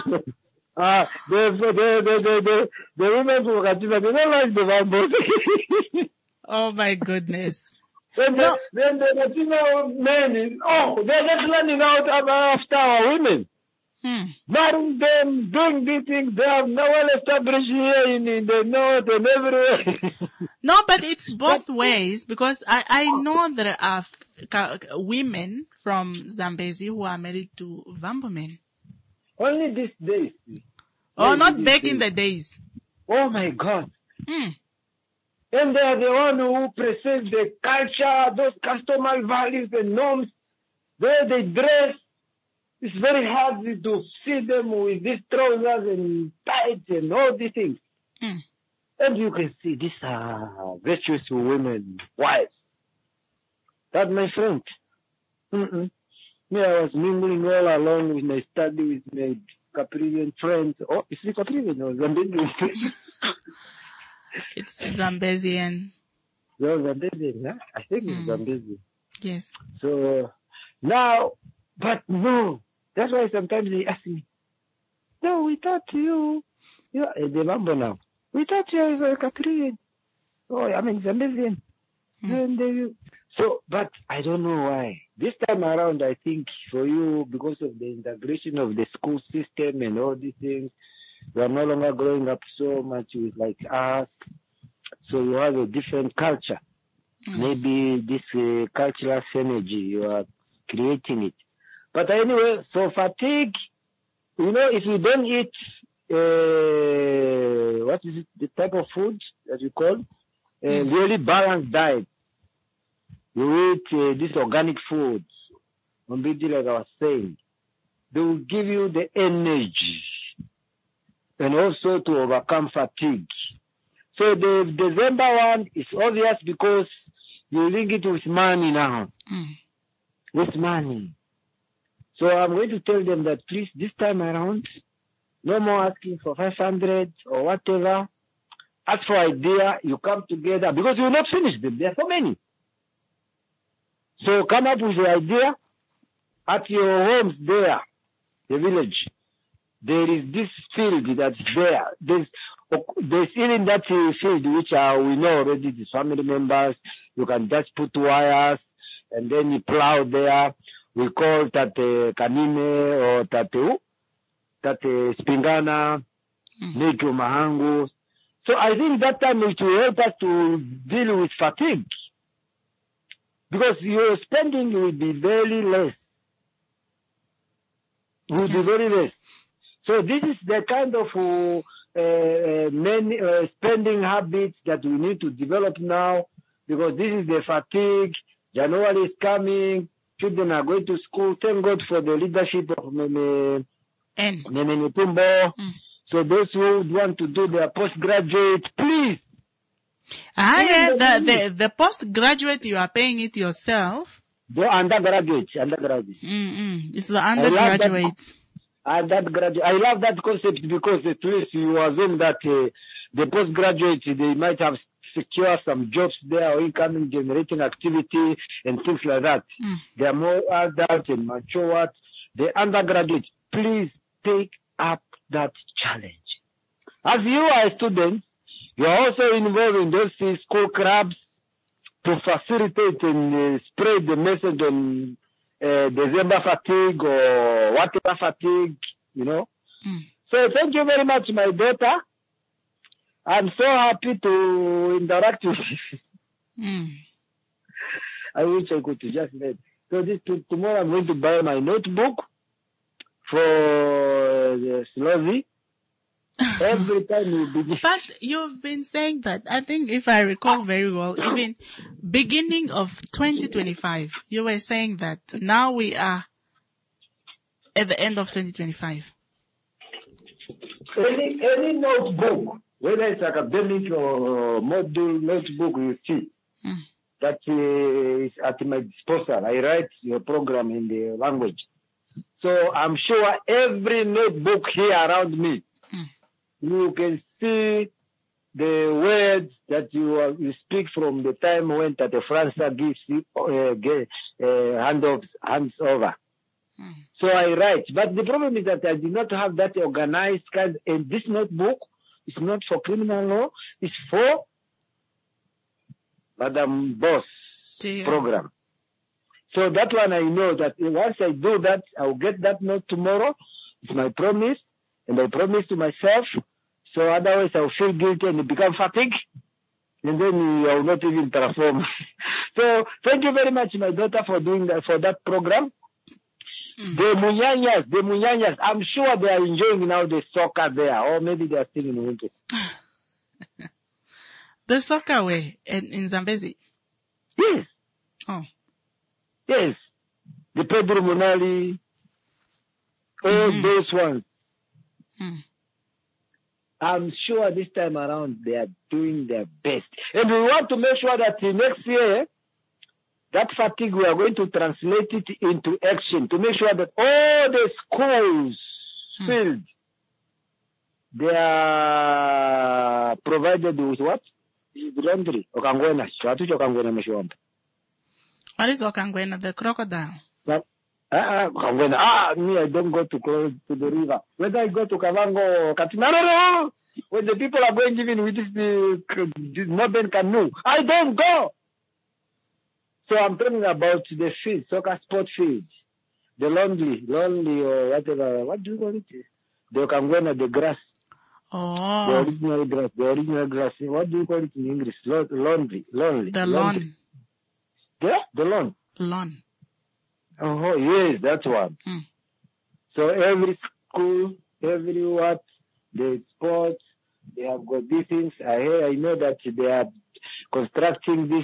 The women from Katima, they don't like the bamboo. Oh my goodness. Then the Latino men, they're just running out after our women. Marrying them, doing these things, they are now well established here in the north and everywhere. No, but it's both ways because I know there are women from Zambezi who are married to Vambo men. Only these days. Oh, not back in the days. Oh my God. And they are the one who present the culture, those customary values and norms, where they dress. It's very hard to see them with these trousers and tights and all these things. And you can see these are virtuous women, wives. That's my friend. Me, I was mingling all along with my study, with my Caprivian friends. Oh, is it Caprivian or Zambian? It's Zambezian. No, Zambezian, huh? I think it's Zambezian. Yes. So, now, but no. That's why sometimes they ask me, no, we thought you are the Mambo now. We thought you were a Caprivian. Oh, I mean, Zambezian. So, but I don't know why. This time around, I think for you, because of the integration of the school system and all these things, you are no longer growing up so much with like us. So you have a different culture. Maybe this cultural synergy, you are creating it. But anyway, so fatigue, if you don't eat, what is it, the type of food that you call? Really balanced diet. You eat these organic foods, like I was saying. They will give you the energy and also to overcome fatigue. So the December one is obvious because you link it with money now. With money. So I'm going to tell them that please, this time around, no more asking for 500 or whatever. Ask for idea, you come together, because you will not finish them. There are so many. So come up with the idea at your homes there, the village. There is this field that's there. There's in that field which we know already, the family members. You can just put wires and then you plow there. We call that kanine or that spingana, make mahangu. So I think that time it will help us to deal with fatigue. Because your spending will be very less. So this is the kind of spending habits that we need to develop now, because this is the fatigue. January is coming. Children are going to school. Thank God for the leadership of Nene Netumbo. So those who want to do their postgraduate, please. The postgraduate, you are paying it yourself. The undergraduate. It's the undergraduate. I love that concept because at least you assume that the postgraduate, they might have secured some jobs there or income generating activity and things like that. They are more adult and mature. The undergraduate, please take up that challenge. As you are a student, you are also involved in those school clubs to facilitate and spread the message on December fatigue or whatever fatigue, So thank you very much, my daughter. I'm so happy to interact with you. I wish I could just read. So tomorrow I'm going to buy my notebook for the Slowly. Every time you begin. But you've been saying that, I think if I recall very well, even beginning of 2025, you were saying that now we are at the end of 2025. Any notebook, whether it's academic or module notebook, you see, that is at my disposal. I write your program in the language. So I'm sure every notebook here around me, you can see the words that you speak from the time when Tate Franca gives hands over. So I write. But the problem is that I did not have that organized kind. And this notebook is not for criminal law. It's for Madam Boss program. So that one I know that once I do that, I'll get that note tomorrow. It's my promise. And I promise to myself. So otherwise I'll feel guilty and become fatigue. And then I will not even perform. So thank you very much, my daughter, for doing that, for that program. The Munyanyas, I'm sure they are enjoying now the soccer there, or maybe they are still in winter. The soccer way in Zambezi? Yes. Oh. Yes. The Pedro Monali, all those ones. I'm sure this time around they are doing their best. And we want to make sure that next year, that fatigue, we are going to translate it into action to make sure that all the schools filled, they are provided with what? Laundry. Okangwena. What is Okangwena? The crocodile. Okangwena. Me, I don't go to the river. Whether I go to Kavango or Katina, no. When the people are going even with this modern canoe, I don't go. So I'm talking about the field, soccer sport field, the lonely or whatever. What do you call it? The Okangwena, the grass. Oh. The original grass. What do you call it in English? Lonely. The lawn. Yeah, the lawn. Lawn. Oh, yes, that one. So every school, every what, the sports, they have got these things. I know that they are constructing this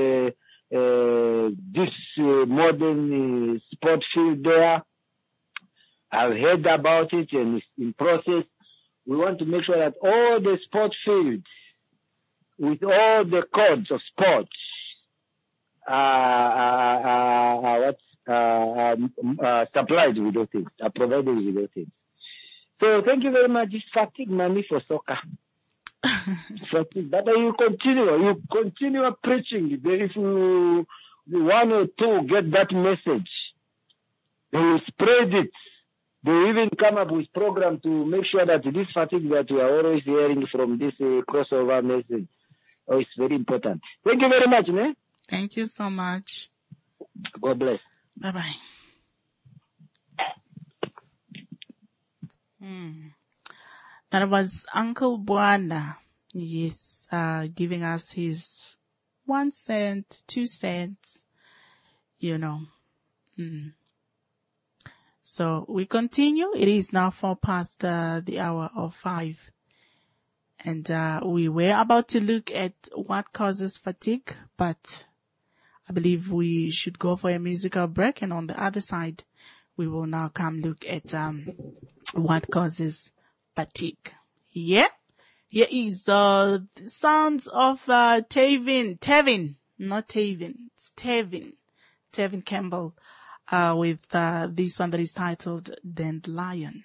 modern sport field there. I've heard about it and it's in process. We want to make sure that all the sport fields, with all the codes of sports, supplied with those things, are provided with those things. So thank you very much. It's fatigue money for soccer. Fatigue. But you continue preaching. If you one or two get that message, they will spread it. They will even come up with program to make sure that this fatigue that we are always hearing from this crossover message, it's very important. Thank you very much, ne? Thank you so much. God bless. Bye-bye. That was Uncle Bwana. Yes, giving us his 1 cent, 2 cents, So we continue. It is now 4:04 the hour of 5. And we were about to look at what causes fatigue, but I believe we should go for a musical break. And on the other side, we will now come look at what causes fatigue. Yeah? Here is the sounds of Tevin, not Tavin. It's Tevin Campbell with this one that is titled Dandelion.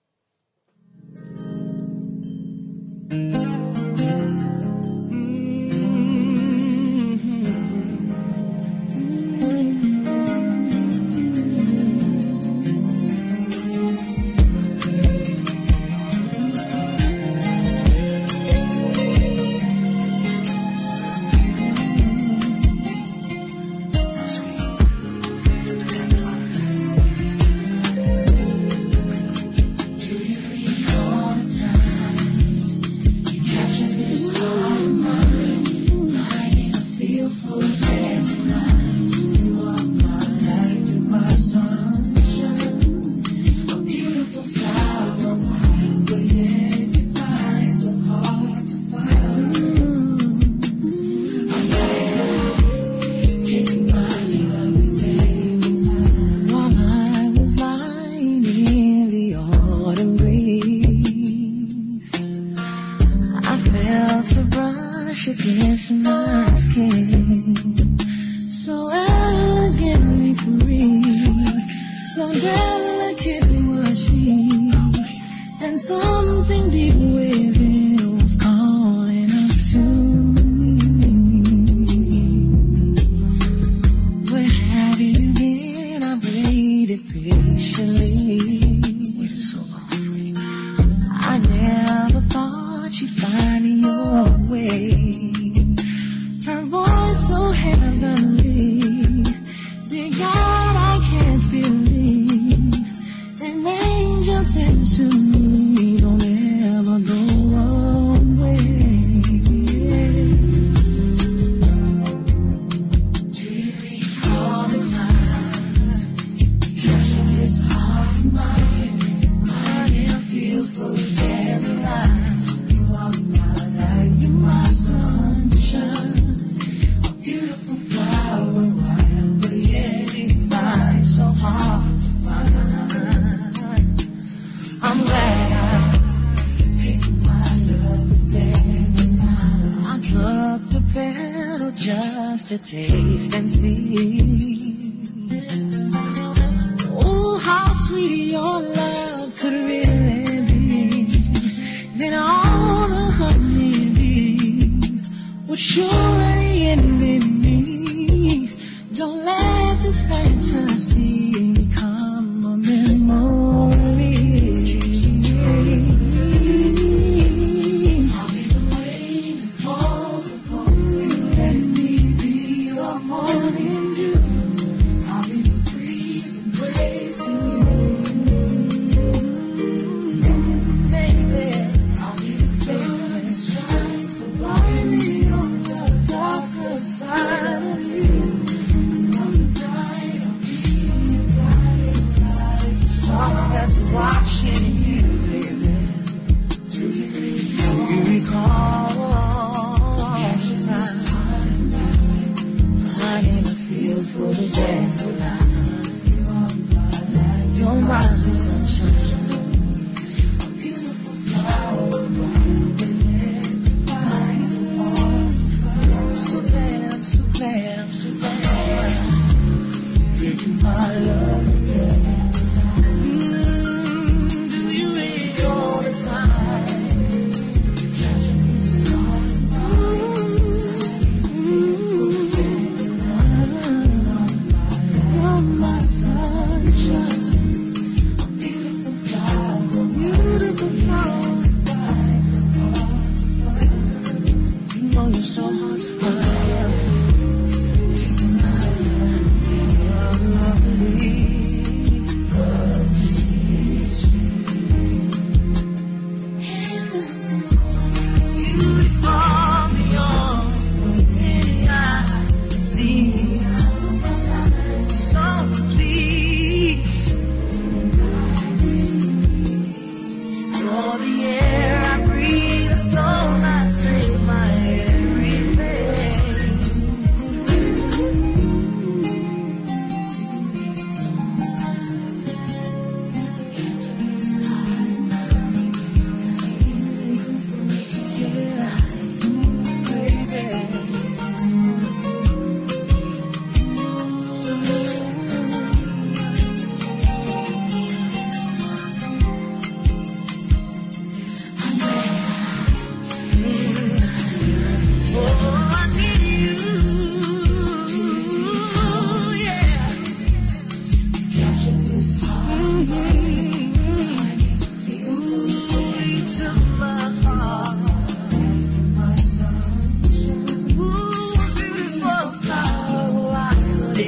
To taste and see. Oh, how sweet your love could really be. Then all the honeybees would surely envy me. Don't let this fantasy become a memory. I'll be the rain that falls upon you. Let me morning dew. I'll be the breeze embracing you. Baby, I'll be the sun that shines so brightly on the darker side of you. On the night I'll be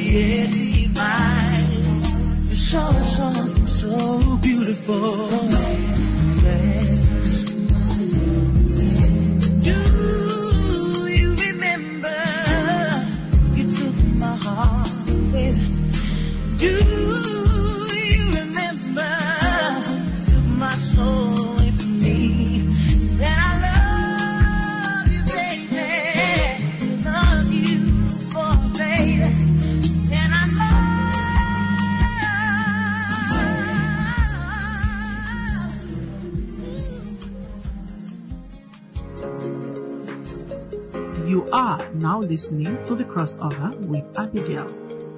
divine. You saw something so beautiful. Do you remember? You took my heart, baby. Do you remember? Took my soul away from me. That I love you, baby. Love you for, baby. And I love. You are now listening to The Crossover with Abigail.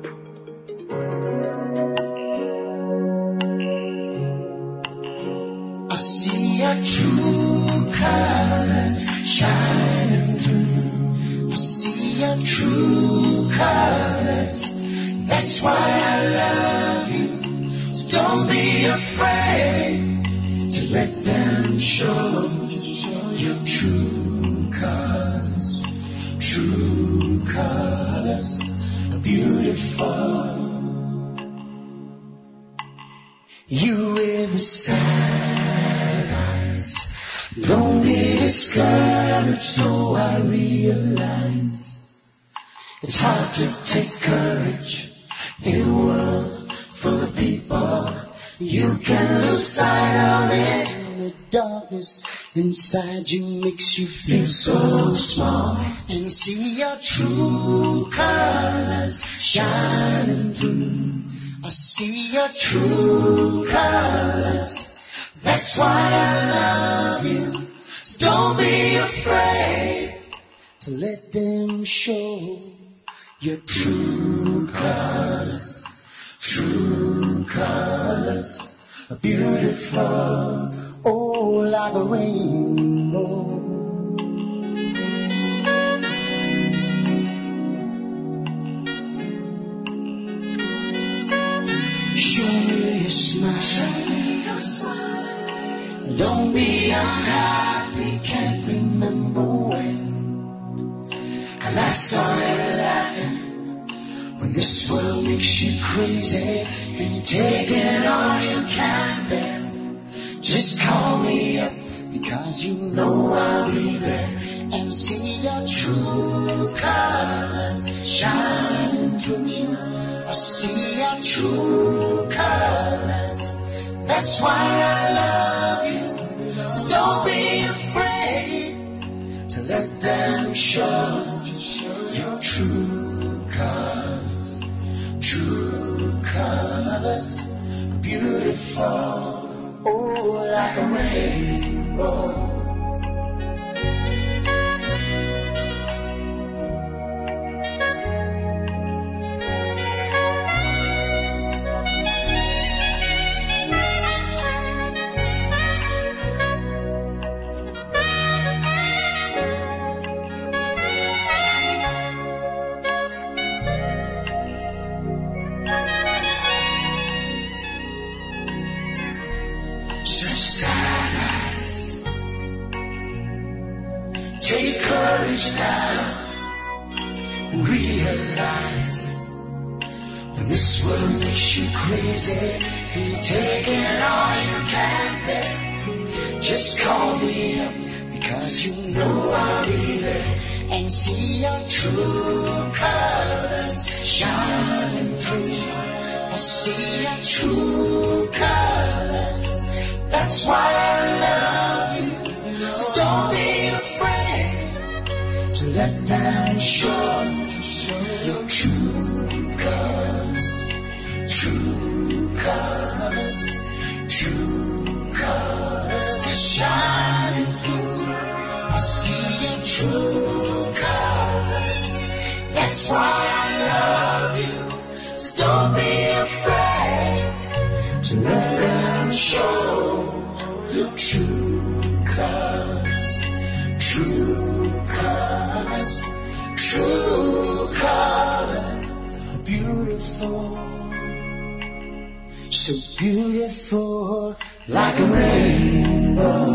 I see your true colors shining through. I see your true colors. That's why I love you. So don't be afraid to let them show your true colors. True colors are beautiful. You with the sad eyes. Don't be discouraged, though I realize it's hard to take courage in a world full of people. You can lose sight of it. The darkness inside you makes you feel so small. And see your true colors shining through. I see your true colors. That's why I love you. So don't be afraid to let them show your true colors. True colors are beautiful. Oh, like a rainbow. Show me your smile. Don't be unhappy, can't remember when I last saw you laughing. When this world makes you crazy and you're taking all you can bear. Just call me up because you know I'll be there. And see your true colors shining through. I see your true colors. That's why I love you. So don't be afraid to let them show your true colors. True colors are beautiful. Oh, like a rainbow. Take courage now and realize when this world makes you crazy and you're taking all you can bear. Just call me up because you know I'll be there. And see your true colors shining through. I see your true colors. That's why I love you. So don't be afraid to let them show your true colors. True colors. True colors are shining through. I see your true colors. That's why I love you. So don't be afraid to let them show your true colors. True colors. True colors are beautiful. So beautiful, like a rainbow.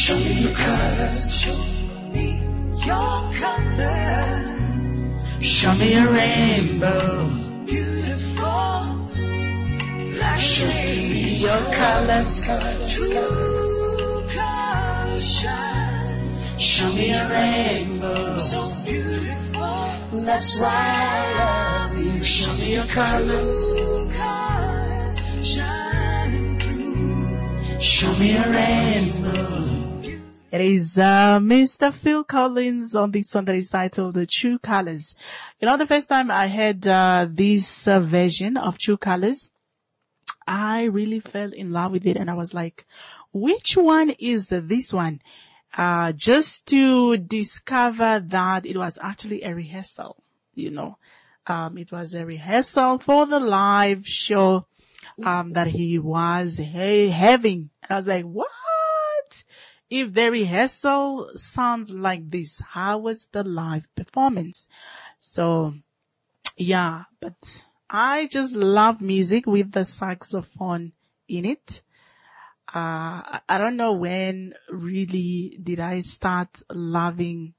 Show me your colors. Show me your colors. Show me a rainbow. Beautiful. Like Show me your colors, colors, colors. true colors shine. Show me a rainbow. So beautiful. That's why I love you. Show me your colors. True colors shining through. Show me a rainbow. It is Mr. Phil Collins on this song that is titled The True Colors. You know, the first time I heard this version of True Colors, I really fell in love with it, and I was like, which one is this one? Just to discover that it was actually a rehearsal, you know. It was a rehearsal for the live show that he was having. And I was like, what? If the rehearsal sounds like this, how was the live performance? So, yeah, but I just love music with the saxophone in it. I don't know when really did I start loving,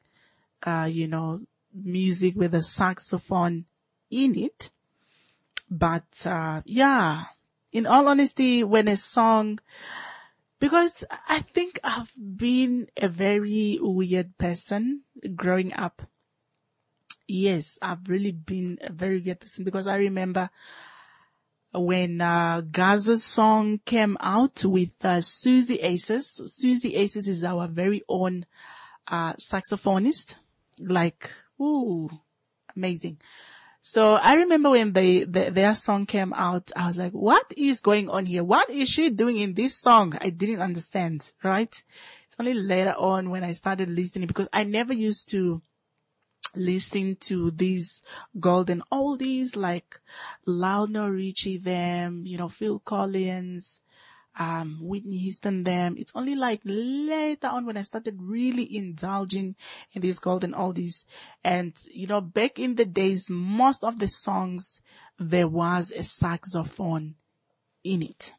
music with a saxophone in it. But, yeah, in all honesty, when a song, because I think I've been a very weird person growing up. Yes, I've really been a very weird person because I remember when Gaza's song came out with Susie Aces. Susie Aces is our very own saxophonist. Like, ooh, amazing. So I remember when their song came out, I was like, what is going on here? What is she doing in this song? I didn't understand, right? It's only later on when I started listening, because I never used to listen to these golden oldies like Lionel Richie, them, Phil Collins, Whitney Houston, them. It's only like later on when I started really indulging in these golden oldies. And, back in the days, most of the songs, there was a saxophone in it.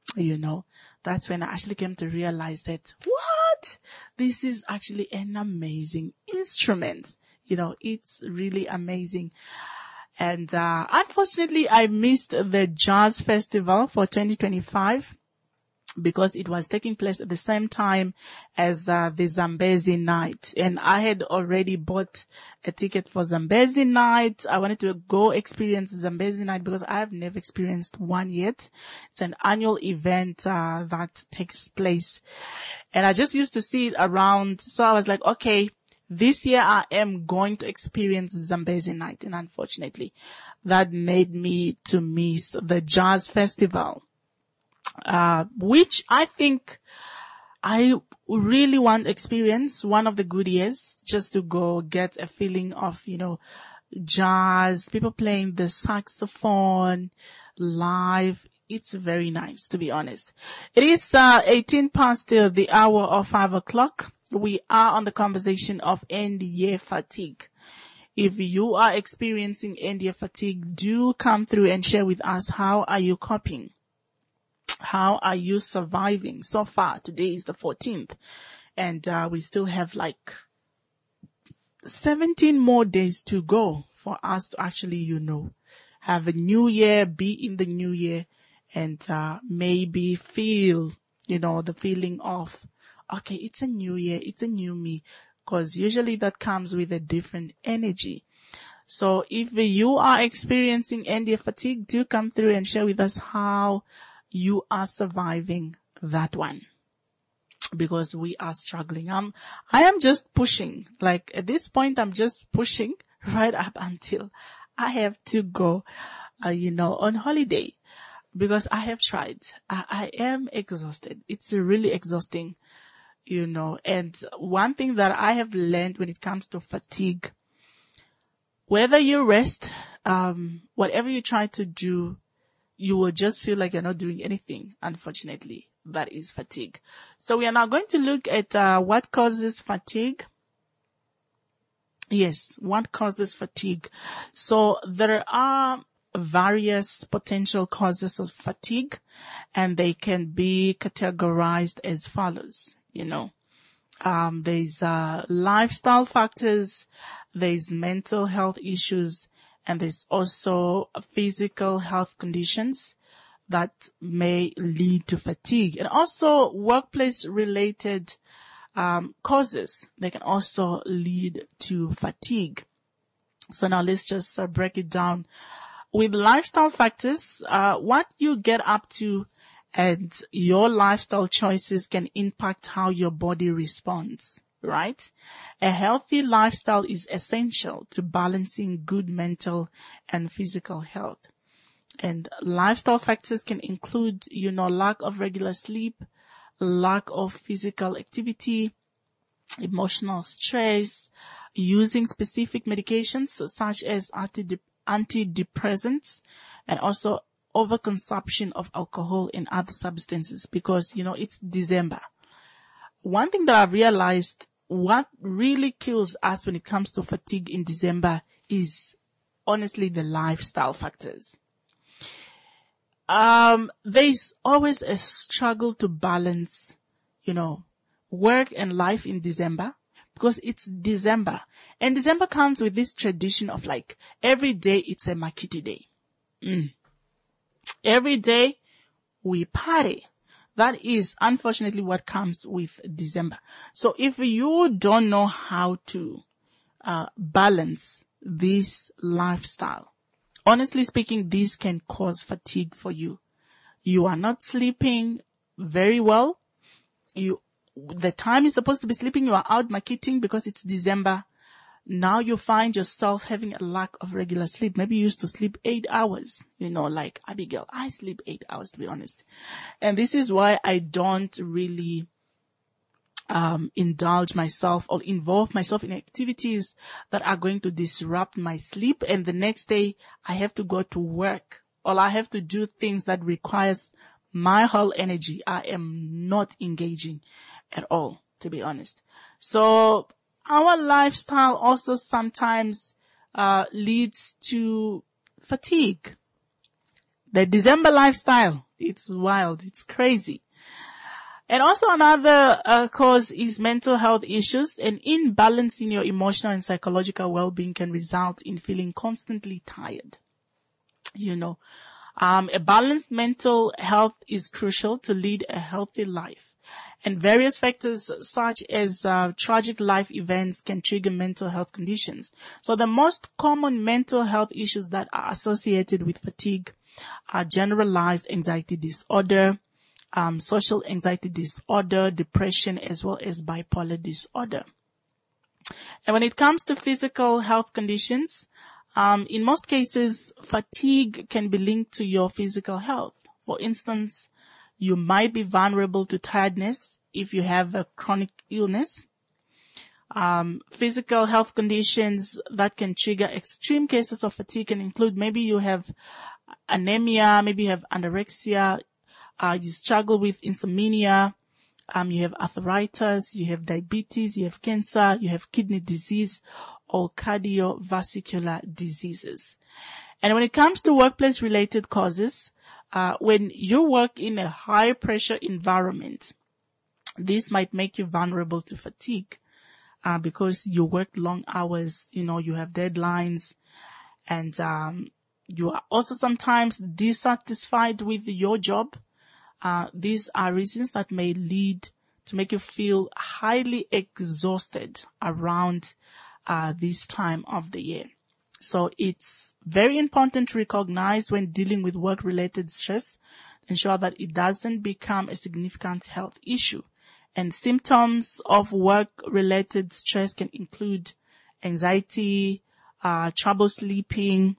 That's when I actually came to realize that, what? This is actually an amazing instrument. It's really amazing. And, unfortunately, I missed the Jazz Festival for 2025. Because it was taking place at the same time as the Zambezi night. And I had already bought a ticket for Zambezi night. I wanted to go experience Zambezi night because I have never experienced one yet. It's an annual event that takes place. And I just used to see it around. So I was like, okay, this year I am going to experience Zambezi night. And unfortunately, that made me to miss the Jazz Festival. Which I think I really want to experience one of the good years, just to go get a feeling of, jazz, people playing the saxophone live. It's very nice, to be honest. It is 18 past the hour of 5 o'clock. We are on the conversation of end year fatigue. If you are experiencing end year fatigue, do come through and share with us, how are you coping? How are you surviving so far? Today is the 14th, and we still have like 17 more days to go for us to actually, have a new year, be in the new year, and maybe feel, the feeling of, okay, it's a new year, it's a new me, because usually that comes with a different energy. So if you are experiencing end year fatigue, do come through and share with us how you are surviving that one, because we are struggling. I am just pushing. Like at this point, I'm just pushing right up until I have to go, on holiday, because I have tried. I am exhausted. It's really exhausting, and one thing that I have learned when it comes to fatigue, whether you rest, whatever you try to do, you will just feel like you're not doing anything. Unfortunately, that is fatigue. So we are now going to look at what causes fatigue. Yes, what causes fatigue. So there are various potential causes of fatigue, and they can be categorized as follows. There's lifestyle factors, there's mental health issues, and there's also physical health conditions that may lead to fatigue, and also workplace-related causes. They can also lead to fatigue. So now let's just break it down. With lifestyle factors, what you get up to and your lifestyle choices can impact how your body responds, right? A healthy lifestyle is essential to balancing good mental and physical health. And lifestyle factors can include, lack of regular sleep, lack of physical activity, emotional stress, using specific medications such as antidepressants, and also overconsumption of alcohol and other substances, because, it's December. One thing that I've realized, what really kills us when it comes to fatigue in December is honestly the lifestyle factors. There's always a struggle to balance, work and life in December, because it's December. And December comes with this tradition of like every day it's a Makiti day. Every day we party. That is unfortunately what comes with December. So if you don't know how to balance this lifestyle, honestly speaking, this can cause fatigue for you. You are not sleeping very well. The time you're supposed to be sleeping, you are out marketing because it's December. Now you find yourself having a lack of regular sleep. Maybe you used to sleep 8 hours, like Abigail. I sleep 8 hours, to be honest. And this is why I don't really indulge myself or involve myself in activities that are going to disrupt my sleep. And the next day I have to go to work, or I have to do things that requires my whole energy. I am not engaging at all, to be honest. So our lifestyle also sometimes leads to fatigue. The December lifestyle, it's wild, it's crazy. And also another cause is mental health issues. An imbalance in your emotional and psychological well-being can result in feeling constantly tired. A balanced mental health is crucial to lead a healthy life. And various factors such as tragic life events can trigger mental health conditions. So the most common mental health issues that are associated with fatigue are generalized anxiety disorder, social anxiety disorder, depression, as well as bipolar disorder. And when it comes to physical health conditions, in most cases, fatigue can be linked to your physical health. For instance, you might be vulnerable to tiredness if you have a chronic illness. Physical health conditions that can trigger extreme cases of fatigue can include maybe you have anemia, maybe you have anorexia, you struggle with insomnia, you have arthritis, you have diabetes, you have cancer, you have kidney disease, or cardiovascular diseases. And when it comes to workplace-related causes, when you work in a high-pressure environment, this might make you vulnerable to fatigue because you work long hours, you have deadlines, and you are also sometimes dissatisfied with your job. These are reasons that may lead to make you feel highly exhausted around this time of the year. So it's very important to recognize when dealing with work-related stress, ensure that it doesn't become a significant health issue. And symptoms of work-related stress can include anxiety, trouble sleeping,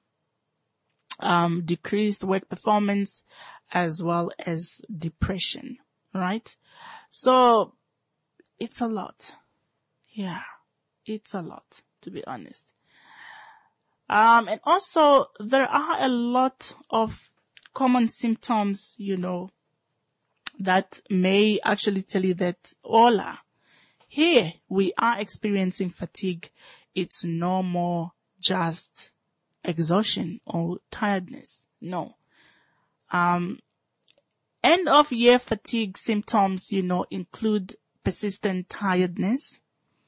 decreased work performance, as well as depression, right? So it's a lot. Yeah, it's a lot, to be honest. And also there are a lot of common symptoms, that may actually tell you that, hola, here we are experiencing fatigue. It's no more just exhaustion or tiredness. No. End of year fatigue symptoms, include persistent tiredness,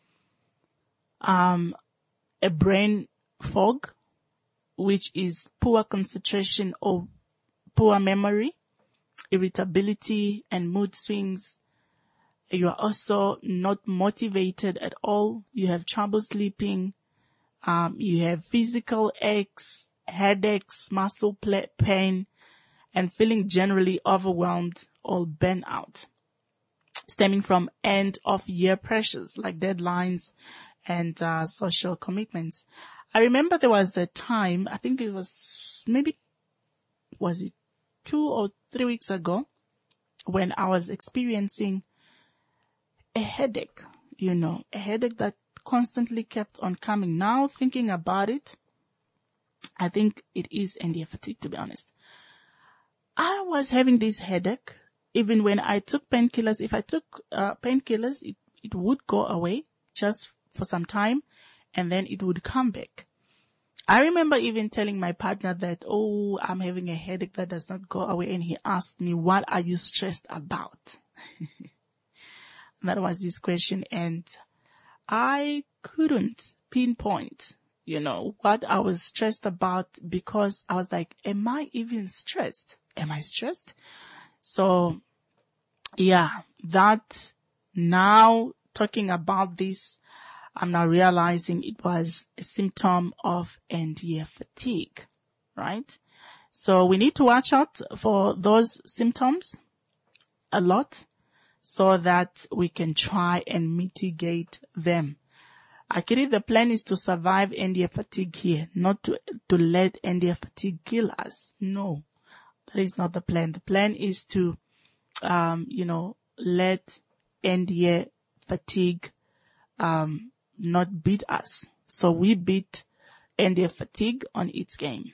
a brain fog, which is poor concentration or poor memory, irritability and mood swings. You are also not motivated at all. You have trouble sleeping. You have physical aches, headaches, muscle pain, and feeling generally overwhelmed or burnt out, stemming from end of year pressures like deadlines and social commitments. I remember there was a time, I think it was was it 2 or 3 weeks ago, when I was experiencing a headache, a headache that constantly kept on coming. Now thinking about it, I think it is NDF fatigue, to be honest. I was having this headache even when I took painkillers. If I took painkillers, it would go away just for some time and then it would come back. I remember even telling my partner that, I'm having a headache that does not go away. And he asked me, what are you stressed about? That was his question. And I couldn't pinpoint, what I was stressed about, because I was like, am I even stressed? Am I stressed? So yeah, that now talking about this, I'm now realizing it was a symptom of NDF fatigue, right? So we need to watch out for those symptoms a lot so that we can try and mitigate them. Actually, the plan is to survive NDF fatigue here, not to let NDF fatigue kill us. No, that is not the plan. The plan is to, let NDF fatigue, not beat us. So we beat NDF fatigue on its game.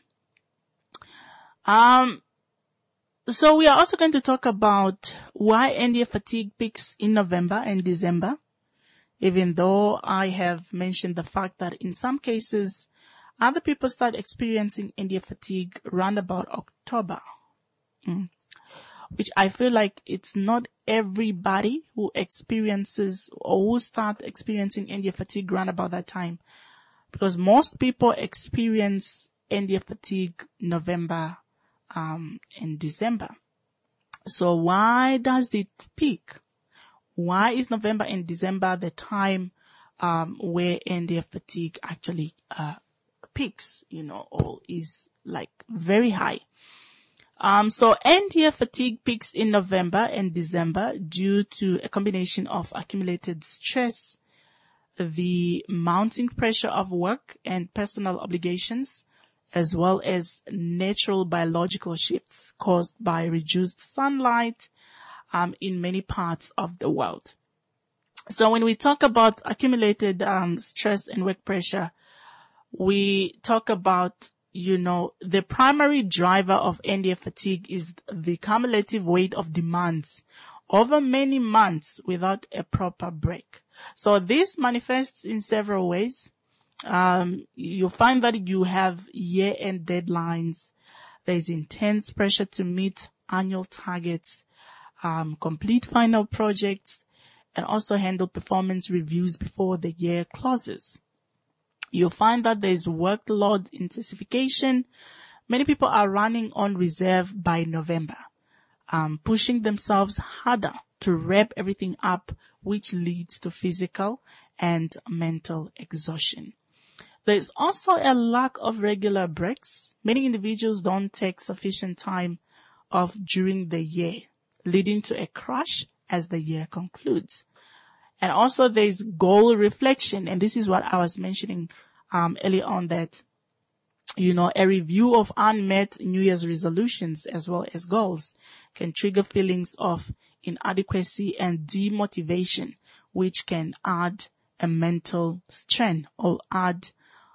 So we are also going to talk about why NDF fatigue peaks in November and December, even though I have mentioned the fact that in some cases, other people start experiencing NDF fatigue around about October, which I feel like it's not everybody who experiences or who start experiencing NDF fatigue around about that time, because most people experience NDF fatigue November and December. So why does it peak? Why is November and December the time where NDF fatigue actually peaks, or is like very high? So NDF fatigue peaks in November and December due to a combination of accumulated stress, the mounting pressure of work and personal obligations, as well as natural biological shifts caused by reduced sunlight in many parts of the world. So when we talk about accumulated stress and work pressure, we talk about, the primary driver of NDF fatigue is the cumulative weight of demands over many months without a proper break. So this manifests in several ways. You'll find that you have year-end deadlines. There's intense pressure to meet annual targets, complete final projects, and also handle performance reviews before the year closes. You'll find that there's workload intensification. Many people are running on reserve by November, pushing themselves harder to wrap everything up, which leads to physical and mental exhaustion. There's also a lack of regular breaks. Many individuals don't take sufficient time off during the year, leading to a crash as the year concludes. And also there's goal reflection. And this is what I was mentioning earlier on, that, a review of unmet New Year's resolutions as well as goals can trigger feelings of inadequacy and demotivation, which can add a mental strain or add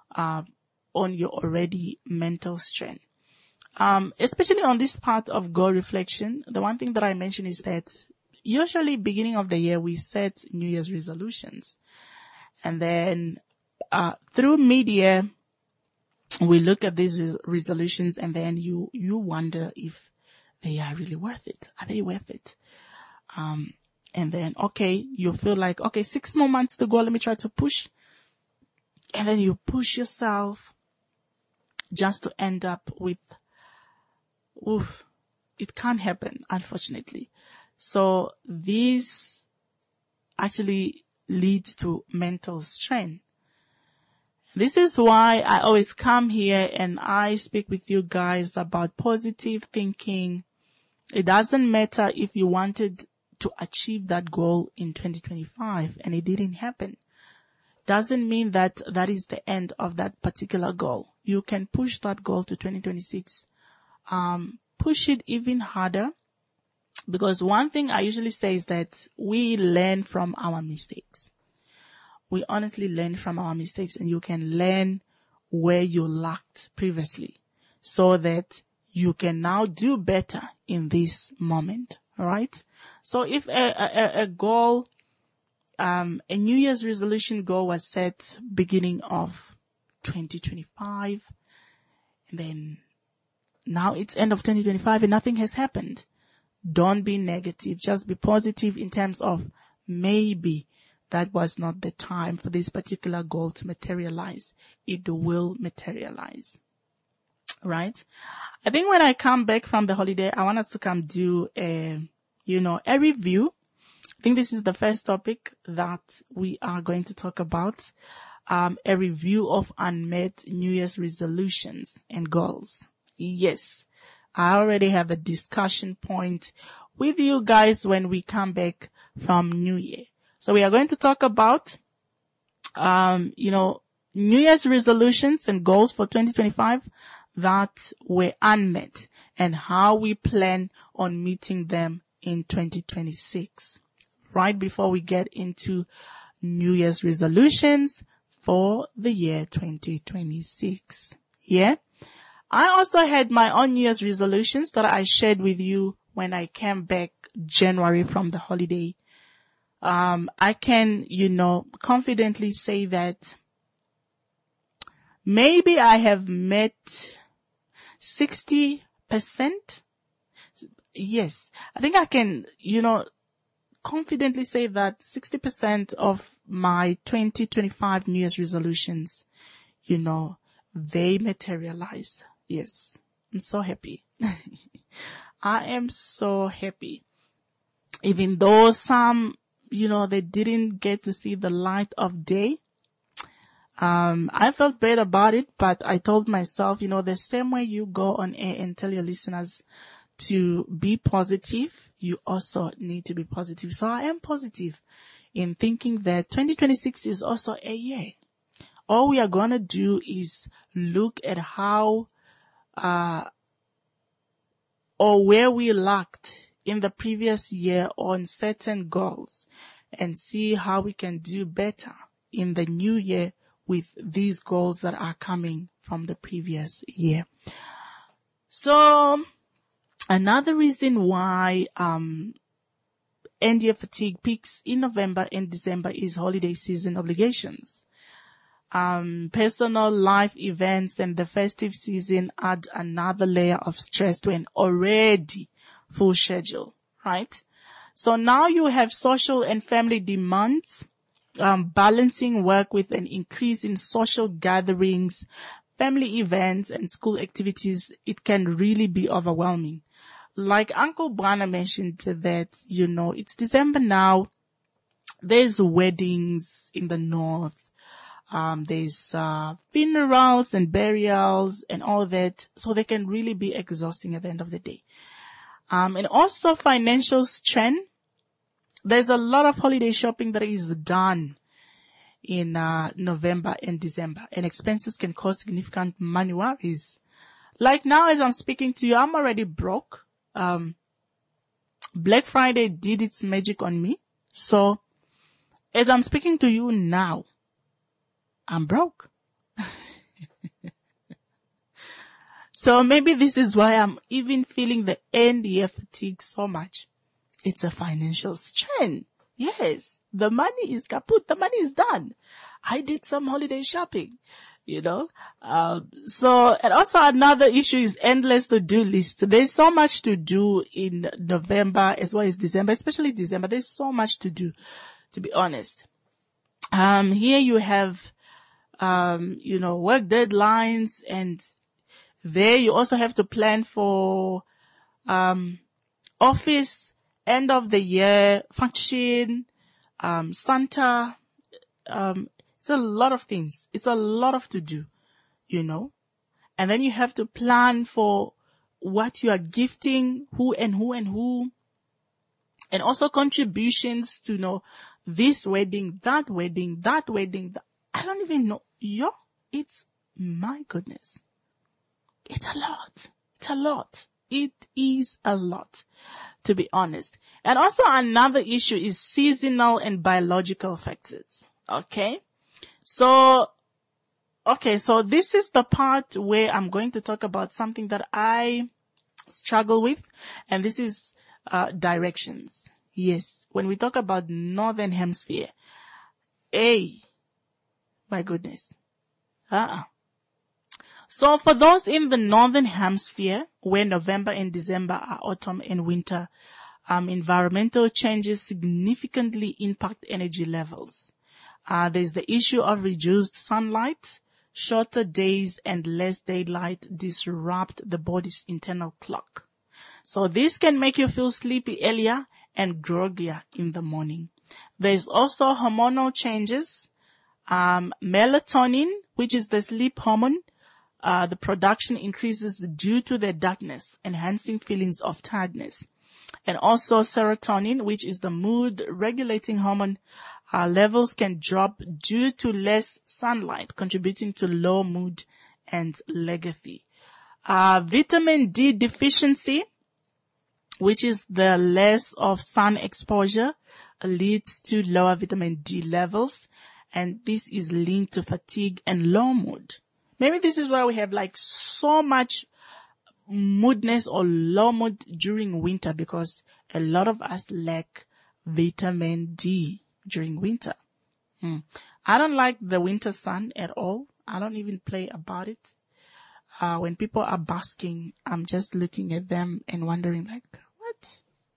on your already mental strain. Especially on this part of goal reflection, the one thing that I mentioned is that usually beginning of the year, we set New Year's resolutions. And then, through media, we look at these resolutions and then you wonder if they are really worth it. Are they worth it? And then, okay, you feel like, okay, 6 more months to go. Let me try to push. And then you push yourself just to end up with, it can't happen, unfortunately. So this actually leads to mental strain. This is why I always come here and I speak with you guys about positive thinking. It doesn't matter if you wanted to achieve that goal in 2025 and it didn't happen. Doesn't mean that that is the end of that particular goal. You can push that goal to 2026. Push it even harder, because one thing I usually say is that we learn from our mistakes. We honestly learn from our mistakes, and you can learn where you lacked previously so that you can now do better in this moment. All right. So if a goal, a New Year's resolution goal was set beginning of 2025, and then now it's end of 2025 and nothing has happened. Don't be negative. Just be positive in terms of maybe that was not the time for this particular goal to materialize. It will materialize. Right? I think when I come back from the holiday, I want us to come do a review. I think this is the first topic that we are going to talk about. A review of unmet New Year's resolutions and goals. Yes, I already have a discussion point with you guys when we come back from New Year. So we are going to talk about, New Year's resolutions and goals for 2025 that were unmet and how we plan on meeting them in 2026. Right before we get into New Year's resolutions for the year 2026. Yeah. I also had my own New Year's resolutions that I shared with you when I came back January from the holiday. I can, confidently say that maybe I have met 60%. Yes, I think I can, confidently say that 60% of my 2025 New Year's resolutions, they materialized. Yes, I'm so happy. I am so happy. Even though some, they didn't get to see the light of day. I felt bad about it, but I told myself, the same way you go on air and tell your listeners to be positive, you also need to be positive. So I am positive in thinking that 2026 is also a year. All we are going to do is look at how, or where we lacked in the previous year on certain goals and see how we can do better in the new year with these goals that are coming from the previous year. So another reason why end year fatigue peaks in November and December is holiday season obligations. Personal life events and the festive season add another layer of stress to an already full schedule, right? So now you have social and family demands, balancing work with an increase in social gatherings, family events, and school activities. It can really be overwhelming. Like Uncle Brana mentioned that, it's December now. There's weddings in the north. There's funerals and burials and all that. So they can really be exhausting at the end of the day. And also financial strain. There's a lot of holiday shopping that is done in November and December, and expenses can cause significant money worries. Like now, as I'm speaking to you, I'm already broke. Black Friday did its magic on me. So as I'm speaking to you now, I'm broke. So maybe this is why I'm even feeling the end year fatigue so much. It's a financial strain. Yes, the money is kaput. The money is done. I did some holiday shopping. So, and also another issue is endless to-do list. There's so much to do in November as well as December, especially December. There's so much to do, to be honest. Here you have, work deadlines, and there you also have to plan for, office, end of the year function, Santa, it's a lot of things. It's a lot of to do, and then you have to plan for what you are gifting, who, and also contributions to, this wedding, that wedding, I don't even know. It's, my goodness. It's a lot. It is a lot, to be honest. And also another issue is seasonal and biological factors. Okay. So this is the part where I'm going to talk about something that I struggle with, and this is, directions. Yes. When we talk about Northern Hemisphere, my goodness. So for those in the Northern Hemisphere, where November and December are autumn and winter, environmental changes significantly impact energy levels. There's the issue of reduced sunlight, shorter days, and less daylight disrupt the body's internal clock. So this can make you feel sleepy earlier and groggier in the morning. There's also hormonal changes. Melatonin, which is the sleep hormone, the production increases due to the darkness, enhancing feelings of tiredness. And also serotonin, which is the mood regulating hormone, levels can drop due to less sunlight, contributing to low mood and lethargy. Vitamin D deficiency, which is the less of sun exposure, leads to lower vitamin D levels, and this is linked to fatigue and low mood. Maybe this is why we have so much moodness or low mood during winter, because a lot of us lack vitamin D during winter. I don't like the winter sun at all. I don't even play about it. When people are basking, I'm just looking at them and wondering what?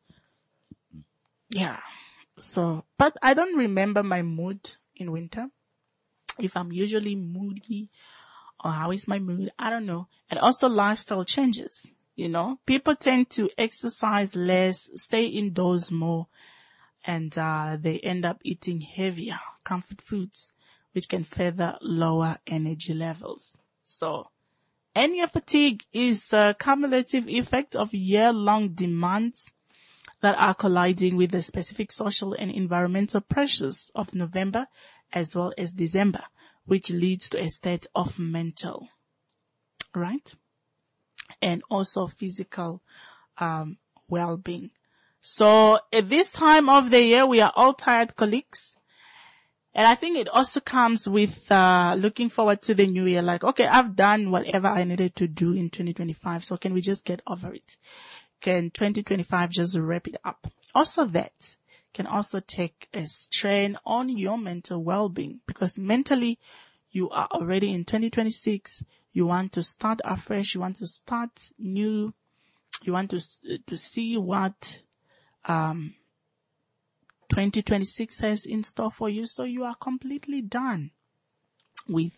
Yeah. So, but I don't remember my mood in winter. If I'm usually moody or how is my mood, I don't know. And also lifestyle changes, people tend to exercise less, stay indoors more, and they end up eating heavier comfort foods, which can further lower energy levels. So annual fatigue is a cumulative effect of year-long demands that are colliding with the specific social and environmental pressures of November as well as December, which leads to a state of mental, right? And also physical well-being. So at this time of the year, we are all tired, colleagues. And I think it also comes with looking forward to the new year. Okay, I've done whatever I needed to do in 2025. So can we just get over it? Can 2025 just wrap it up? Also that can also take a strain on your mental well-being, because mentally you are already in 2026. You want to start afresh. You want to start new. You want to see what 2026 has in store for you. So you are completely done with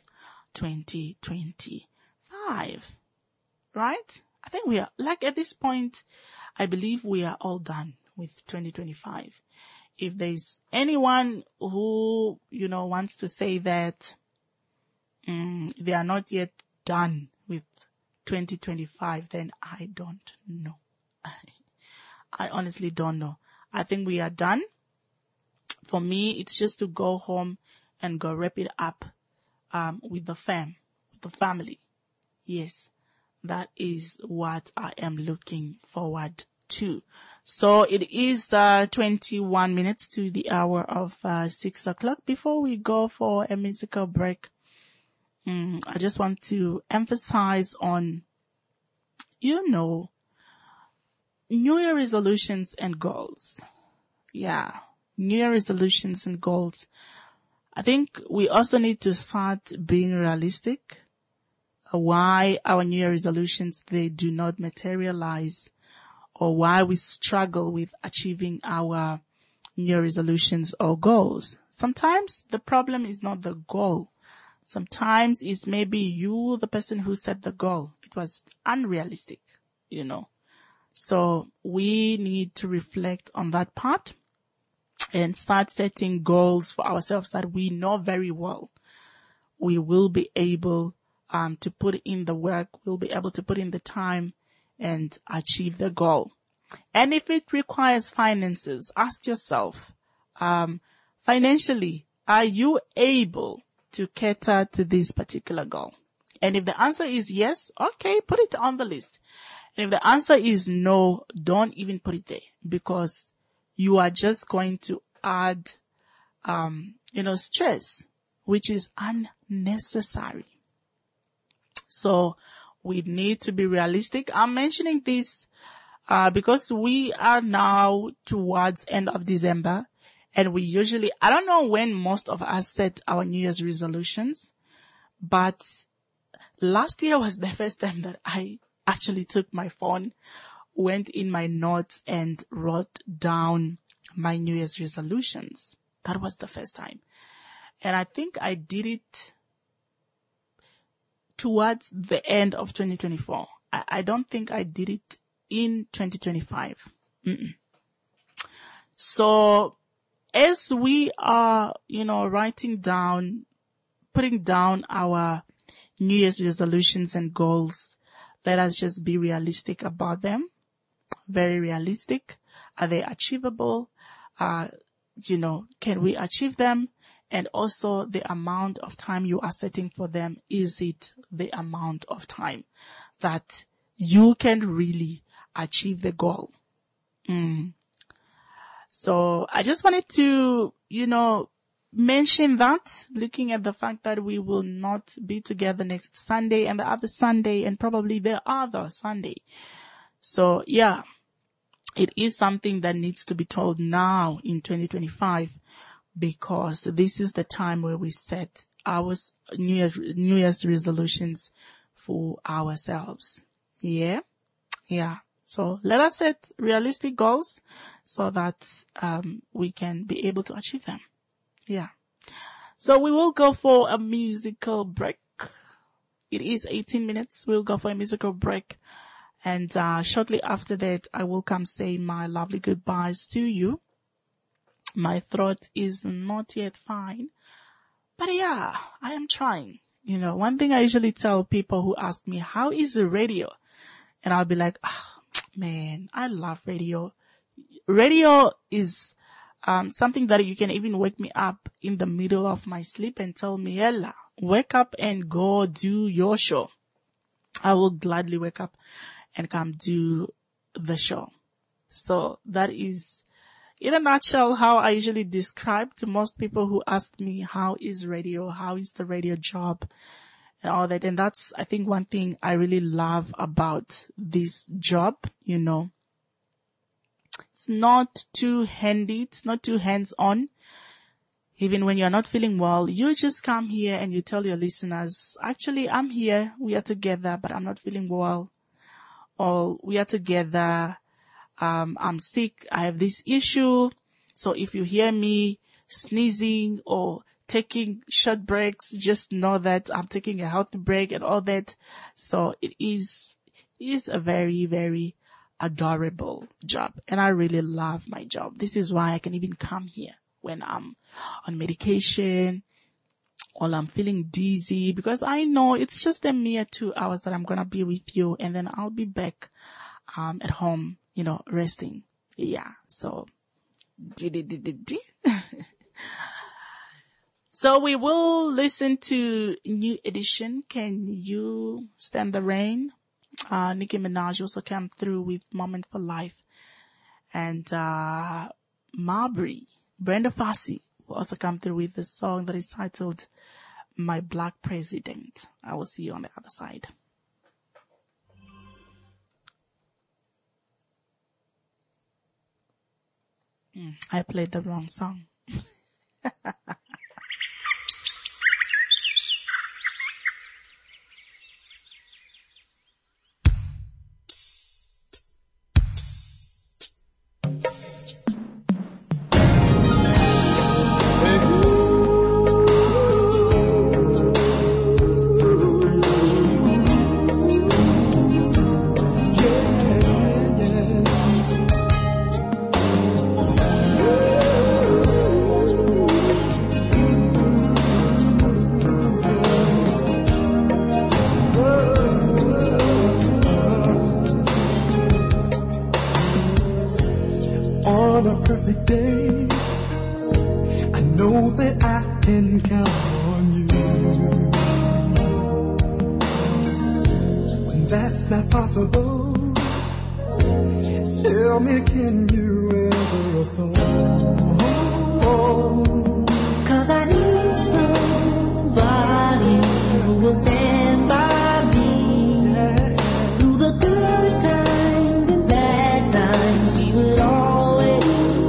2025, right? I think we are at this point, I believe we are all done with 2025. If there's anyone who, wants to say that they are not yet done with 2025, then I don't know. I honestly don't know. I think we are done. For me, it's just to go home and go wrap it up with the family. Yes, that is what I am looking forward to. So it is 21 minutes to the hour of 6 o'clock. Before we go for a musical break, I just want to emphasize on, New Year resolutions and goals. Yeah, New Year resolutions and goals. I think we also need to start being realistic. Why our New Year resolutions, they do not materialize, or why we struggle with achieving our New Year resolutions or goals. Sometimes the problem is not the goal. Sometimes it's maybe you, the person who set the goal. It was unrealistic, So we need to reflect on that part and start setting goals for ourselves that we know very well we will be able to put in the work, we'll be able to put in the time and achieve the goal. And if it requires finances, ask yourself, financially, are you able to cater to this particular goal? And if the answer is yes, okay, put it on the list. And if the answer is no, don't even put it there, because you are just going to add, stress, which is unnecessary. So we need to be realistic. I'm mentioning this, because we are now towards end of December, and we usually, I don't know when most of us set our New Year's resolutions, but last year was the first time that I actually took my phone, went in my notes and wrote down my New Year's resolutions. That was the first time. And I think I did it towards the end of 2024. I don't think I did it in 2025. So as we are, writing down, putting down our New Year's resolutions and goals, let us just be realistic about them. Very realistic. Are they achievable? Can we achieve them? And also the amount of time you are setting for them. Is it the amount of time that you can really achieve the goal? So I just wanted to, mention that, looking at the fact that we will not be together next Sunday and the other Sunday and probably the other Sunday. So yeah, it is something that needs to be told now in 2025, because this is the time where we set our New Year's resolutions for ourselves. Yeah. So let us set realistic goals so that we can be able to achieve them. Yeah. So we will go for a musical break. It is 18 minutes. We'll go for a musical break. And shortly after that, I will come say my lovely goodbyes to you. My throat is not yet fine. But yeah, I am trying. One thing I usually tell people who ask me, how is the radio? And I'll be like, man, I love radio. Radio is something that you can even wake me up in the middle of my sleep and tell me, Ella, wake up and go do your show. I will gladly wake up and come do the show. So that is, in a nutshell, how I usually describe to most people who ask me, how is radio? How is the radio job? And all that. And that's, I think, one thing I really love about this job, It's not too handy. It's not too hands-on. Even when you're not feeling well, you just come here and you tell your listeners, actually, I'm here. We are together, but I'm not feeling well. Or we are together. I'm sick. I have this issue. So if you hear me sneezing or taking short breaks, just know that I'm taking a healthy break and all that. So it is a very, very adorable job. And I really love my job. This is why I can even come here when I'm on medication or I'm feeling dizzy, because I know it's just a mere 2 hours that I'm going to be with you. And then I'll be back, at home, resting. Yeah. So, so we will listen to New Edition. Can You Stand the Rain? Nicki Minaj also came through with Moment for Life. And, Marbury, Brenda Fassie will also come through with the song that is titled My Black President. I will see you on the other side. I played the wrong song. know that I can count on you. When that's not possible, tell me, can you ever hold? 'Cause I need somebody who will stand by me through the good times and bad times. She will always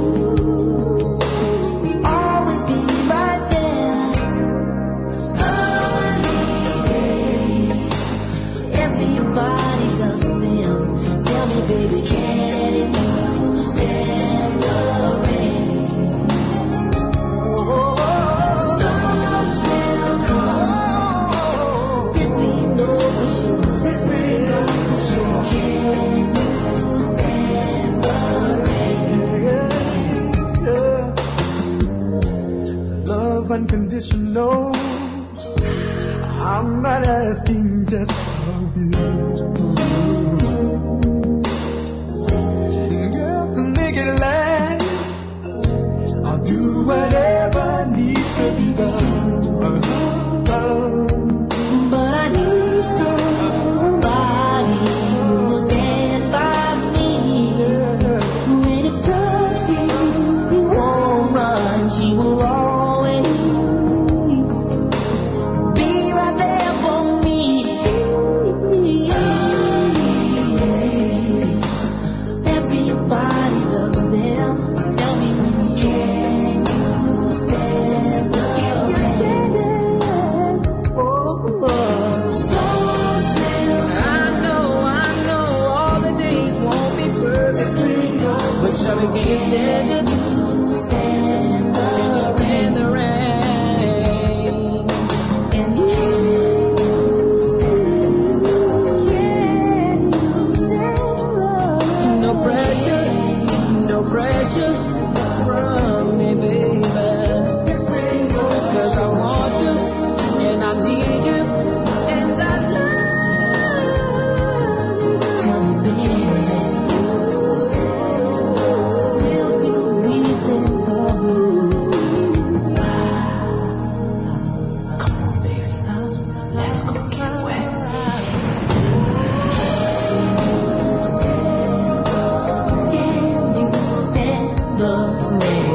be right there. Sunny days, everybody loves them. Tell me, baby, can you stand the rain? Storms will come, this we know for sure. Can you stand the rain? Love unconditional. I'm not asking just of you. Girl, to make it last, I'll do whatever needs to be done. But I need somebody who will stand by me. When it's touching, you won't run. She will always be right there for me. Everybody loves them. Tell me, can you stand the rain? Storms will I know all the days won't be perfect, but surely can you stand it? stand the Stand the rain. and you stand the rain. No pressure from me, baby. 'Cause I want you, and I need you, and I love you. Tell me, baby, will you be there for me? Come on, baby, let's go get wet. Can you stand the rain?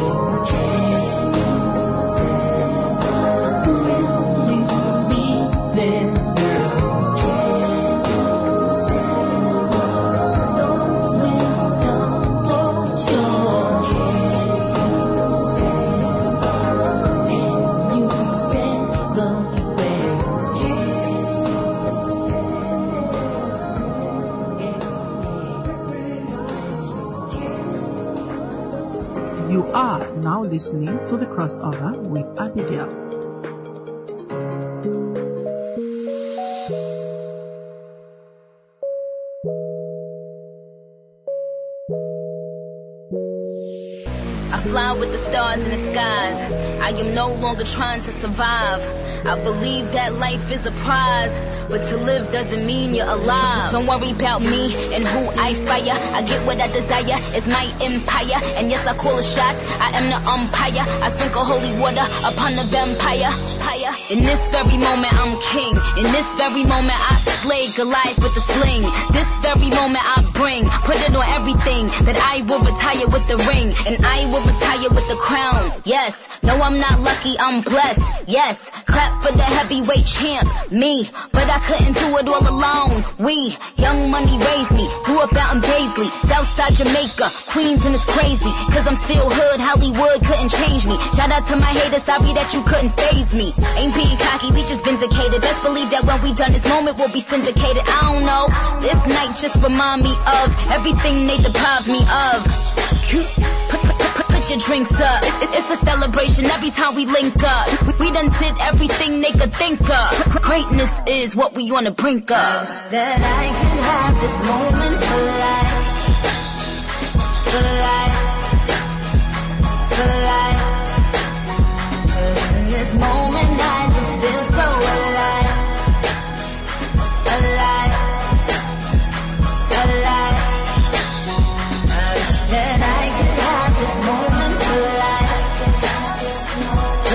Will you be there, girl? Storms will come for sure. Can you stand the rain? You are now listening to the crossover with Abigail. I fly with the stars in the skies. I am no longer trying to survive. I believe that life is a prize, but to live doesn't mean you're alive. Don't worry about me and who I fire. I get what I desire, it's my empire. And yes, I call the shots, I am the umpire. I sprinkle holy water upon the vampire. In this very moment I'm king. In this very moment I slay Goliath with the sling. This very moment I bring, put it on everything, that I will retire with the ring, and I will retire with the crown. Yes, no, I'm not lucky, I'm blessed. Yes, clap for the heavyweight champ, me. But I couldn't do it all alone. We, Young Money raised me, grew up out in Paisley, Southside Jamaica, Queens, and it's crazy, cause I'm still hood, Hollywood couldn't change me. Shout out to my haters, sorry that you couldn't faze me. Ain't being cocky, we just vindicated. Best believe that when we done this moment, we'll be syndicated. I don't know, this night just remind me of everything they deprived me of. Put your drinks up, it's a celebration every time we link up. We done did everything they could think of. Greatness is what we on the brink of. I wish that I could have this moment for life, for life, for life. 'Cause in this moment I just feel so alive, alive, alive. I wish that I could have this moment for life, for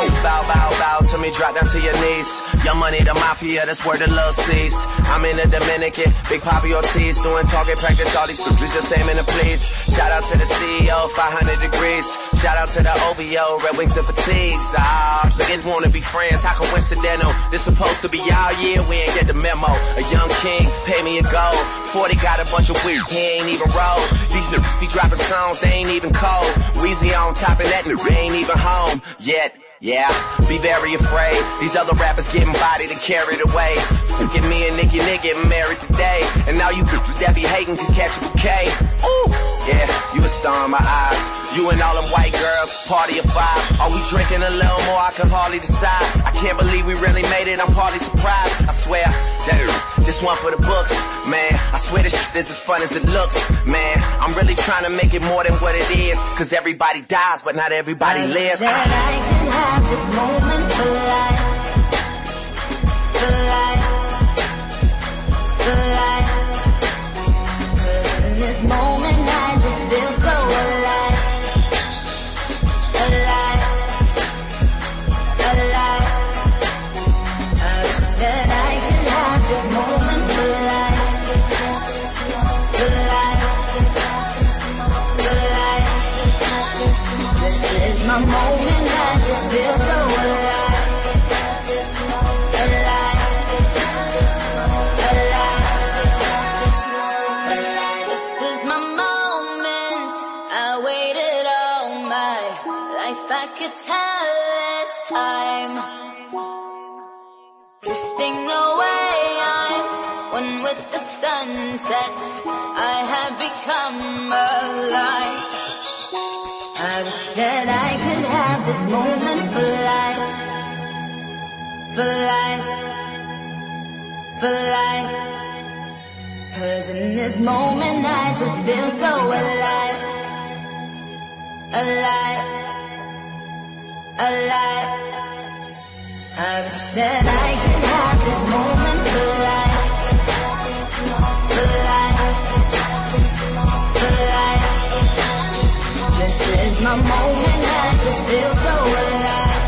Bow, bow, bow to me, drop down to your knees. Young Money, the mafia, that's where the love sees. I'm in the Dominican, Big Papi Ortiz, doing target practice, all these groups just aiming to please. Shout out to the CEO, 500 degrees. Shout out to the OVO, Red Wings and Fatigues. So they wanna be friends, how coincidental? This supposed to be our year, we ain't get the memo. A young king, pay me a gold. 40 got a bunch of weed, he ain't even roll. These niggas be dropping songs, they ain't even cold. Weezy on top of that, they ain't even home yet. Yeah, be very afraid. These other rappers getting bodied and carried away. Forget me and Nicki getting married today. And now you bitches that be hating can catch a bouquet. Ooh, yeah, you a star in my eyes. You and all them white girls, party of 5. Are we drinking a little more? I can hardly decide. I can't believe we really made it, I'm partly surprised. I swear, this one for the books, man. I swear this shit is as fun as it looks, man. I'm really trying to make it more than what it is. Cause everybody dies, but not everybody lives. That I can have this moment for life. For life. For life. Cause in this moment I just feel so alive. Alive. Alive. I wish that I can have this moment for life. For life. For life. This is my moment, I just feel so alive. Alive. Alive. This is my moment, I waited all my life, I could tell it's time. Drifting away, I'm one with the sunset, I have become alive. I wish that I could have this moment for life. For life. For life. Cause in this moment I just feel so alive. Alive. Alive. I wish that I could have this moment for life. For life. For life. This is my moment, I just feel so alive.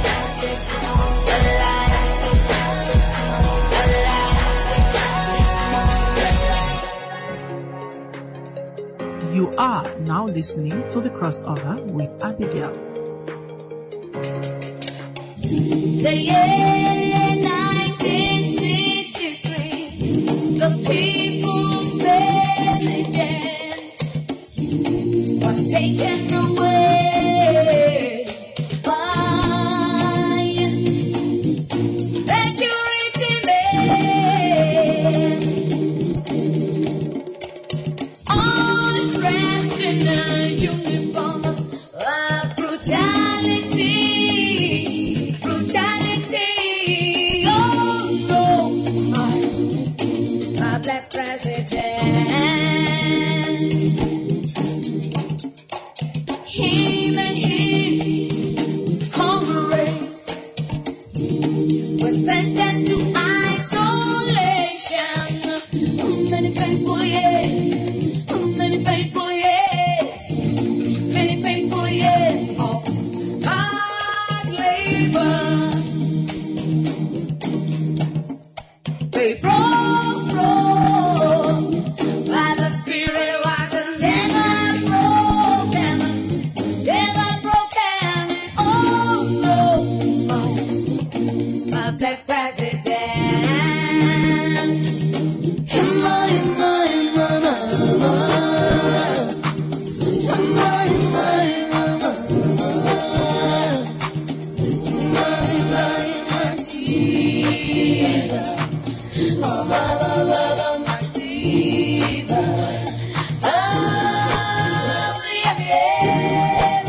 Alive. You are now listening to The Crossover with Abigail. The year 1963, the people's president was taken away by security men, all dressed in a uniform of brutality. Oh no, my black president. Him and his comrades were sentenced to isolation. Many painful years, many painful years, many painful years of hard labor. They broke rules, but the spirit wasn't never broken. Never broken. Oh no, my black president. Himma, himma, himma, himma, himma, himma, himma, himma, himma, oh, ba, ba, ba, ba, my diva. Oh, yeah, yeah.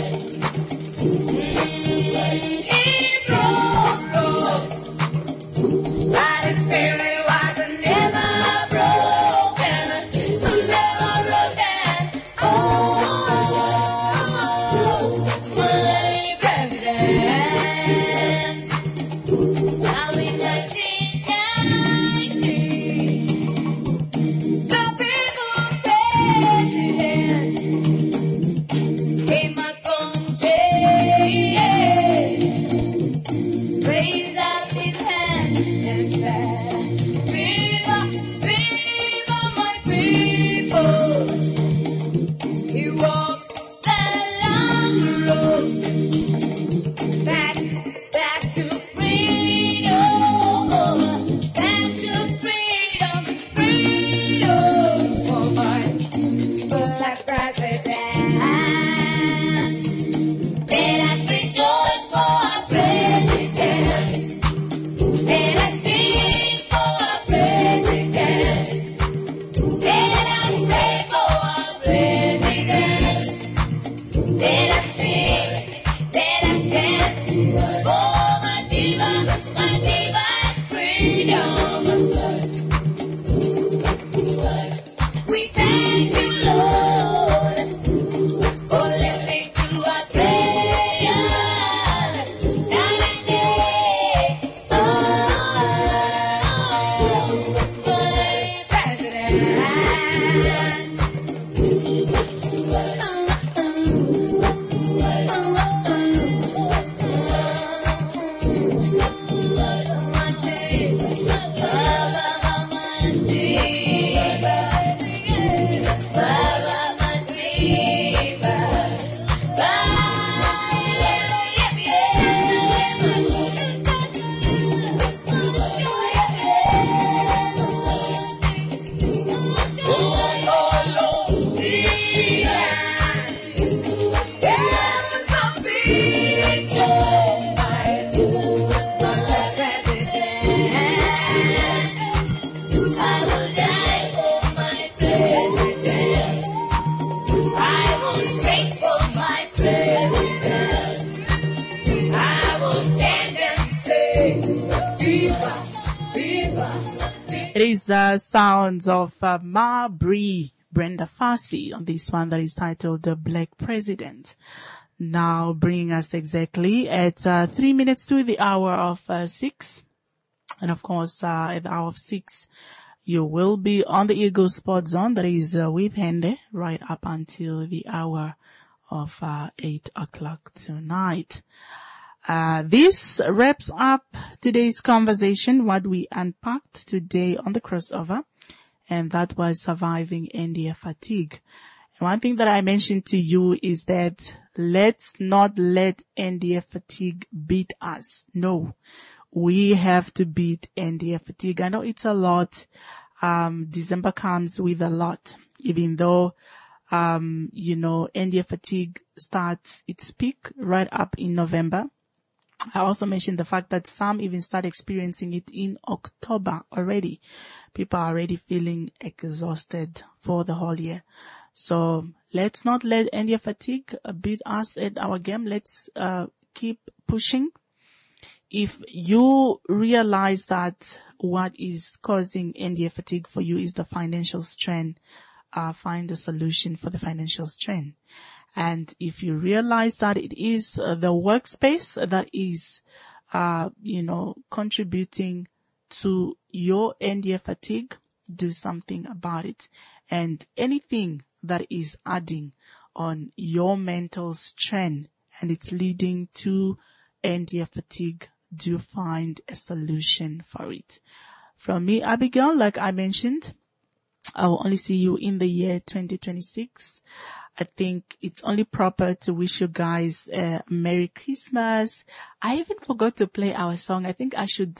He broke rules, but his spirit wasn't never broken, never broken. Oh, my president. Now in 1990, the people's president came out from jail. It is the sounds of Ma Bree, Brenda Fassie on this one that is titled The Black President. Now bringing us exactly at 3 minutes to the hour of 6. And of course, at the hour of 6, you will be on the Eagle Sport Zone, that is with Hende, right up until the hour of 8 o'clock tonight. This wraps up today's conversation, what we unpacked today on the crossover, and that was surviving NDF fatigue. And one thing that I mentioned to you is that let's not let NDF fatigue beat us. No. We have to beat NDF fatigue. I know it's a lot. December comes with a lot, even though, NDF fatigue starts its peak right up in November. I also mentioned the fact that some even start experiencing it in October already. People are already feeling exhausted for the whole year. So let's not let NDF fatigue beat us at our game. Let's keep pushing. If you realize that what is causing NDF fatigue for you is the financial strain, find a solution for the financial strain. And if you realize that it is the workspace that is, contributing to your NDF fatigue, do something about it. And anything that is adding on your mental strain and it's leading to NDF fatigue, do find a solution for it. From me, Abigail, like I mentioned, I will only see you in the year 2026. I think it's only proper to wish you guys a Merry Christmas. I even forgot to play our song. I think I should,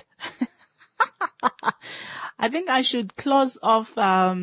close off, our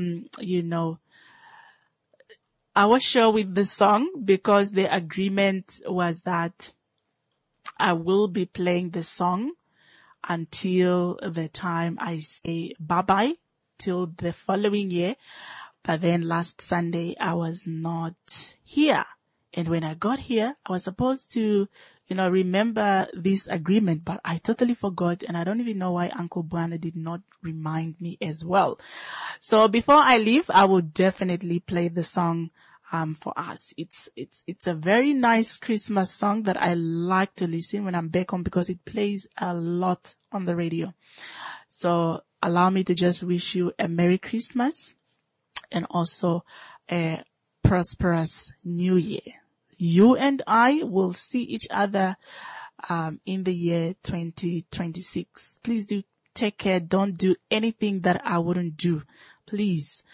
show with the song, because the agreement was that I will be playing the song until the time I say bye-bye till the following year. But then last Sunday, I was not here. And when I got here, I was supposed to, remember this agreement, but I totally forgot. And I don't even know why Uncle Buana did not remind me as well. So before I leave, I will definitely play the song for us. It's a very nice Christmas song that I like to listen when I'm back home because it plays a lot on the radio. So allow me to just wish you a Merry Christmas and also a prosperous New Year. You and I will see each other in the year 2026. Please do take care. Don't do anything that I wouldn't do. Please.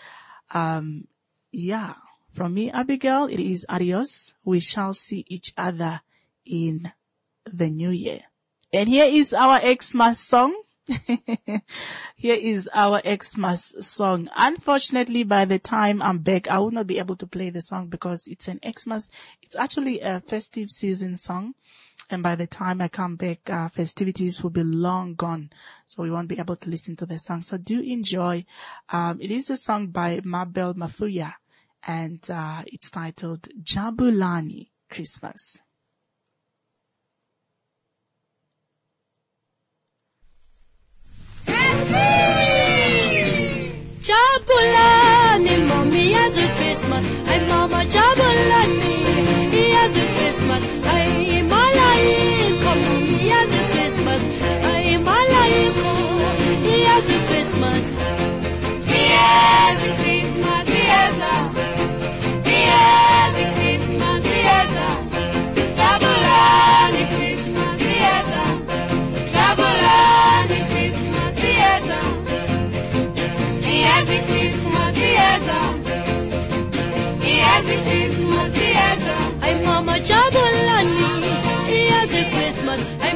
From me, Abigail, it is adios. We shall see each other in the new year. And here is our Xmas song. Here is our Xmas song. Unfortunately, by the time I'm back, I will not be able to play the song because it's an Xmas. It's actually a festive season song. And by the time I come back, festivities will be long gone. So we won't be able to listen to the song. So do enjoy. It is a song by Mabel Mafuya. And it's titled Jabulani Christmas. Jabulani, mommy, has a Christmas. I'm Mama Jabulani, he has a Christmas. I'm Malaiko, mommy, has a Christmas. I'm Malaiko, he has a Christmas. He has a Christmas, he has a Christmas, he has a Jabulani Christmas, he has a Jabulani Christmas, he has a Christmas, he has a Christmas, he has a I'm Mama Jabulani, he has a Christmas.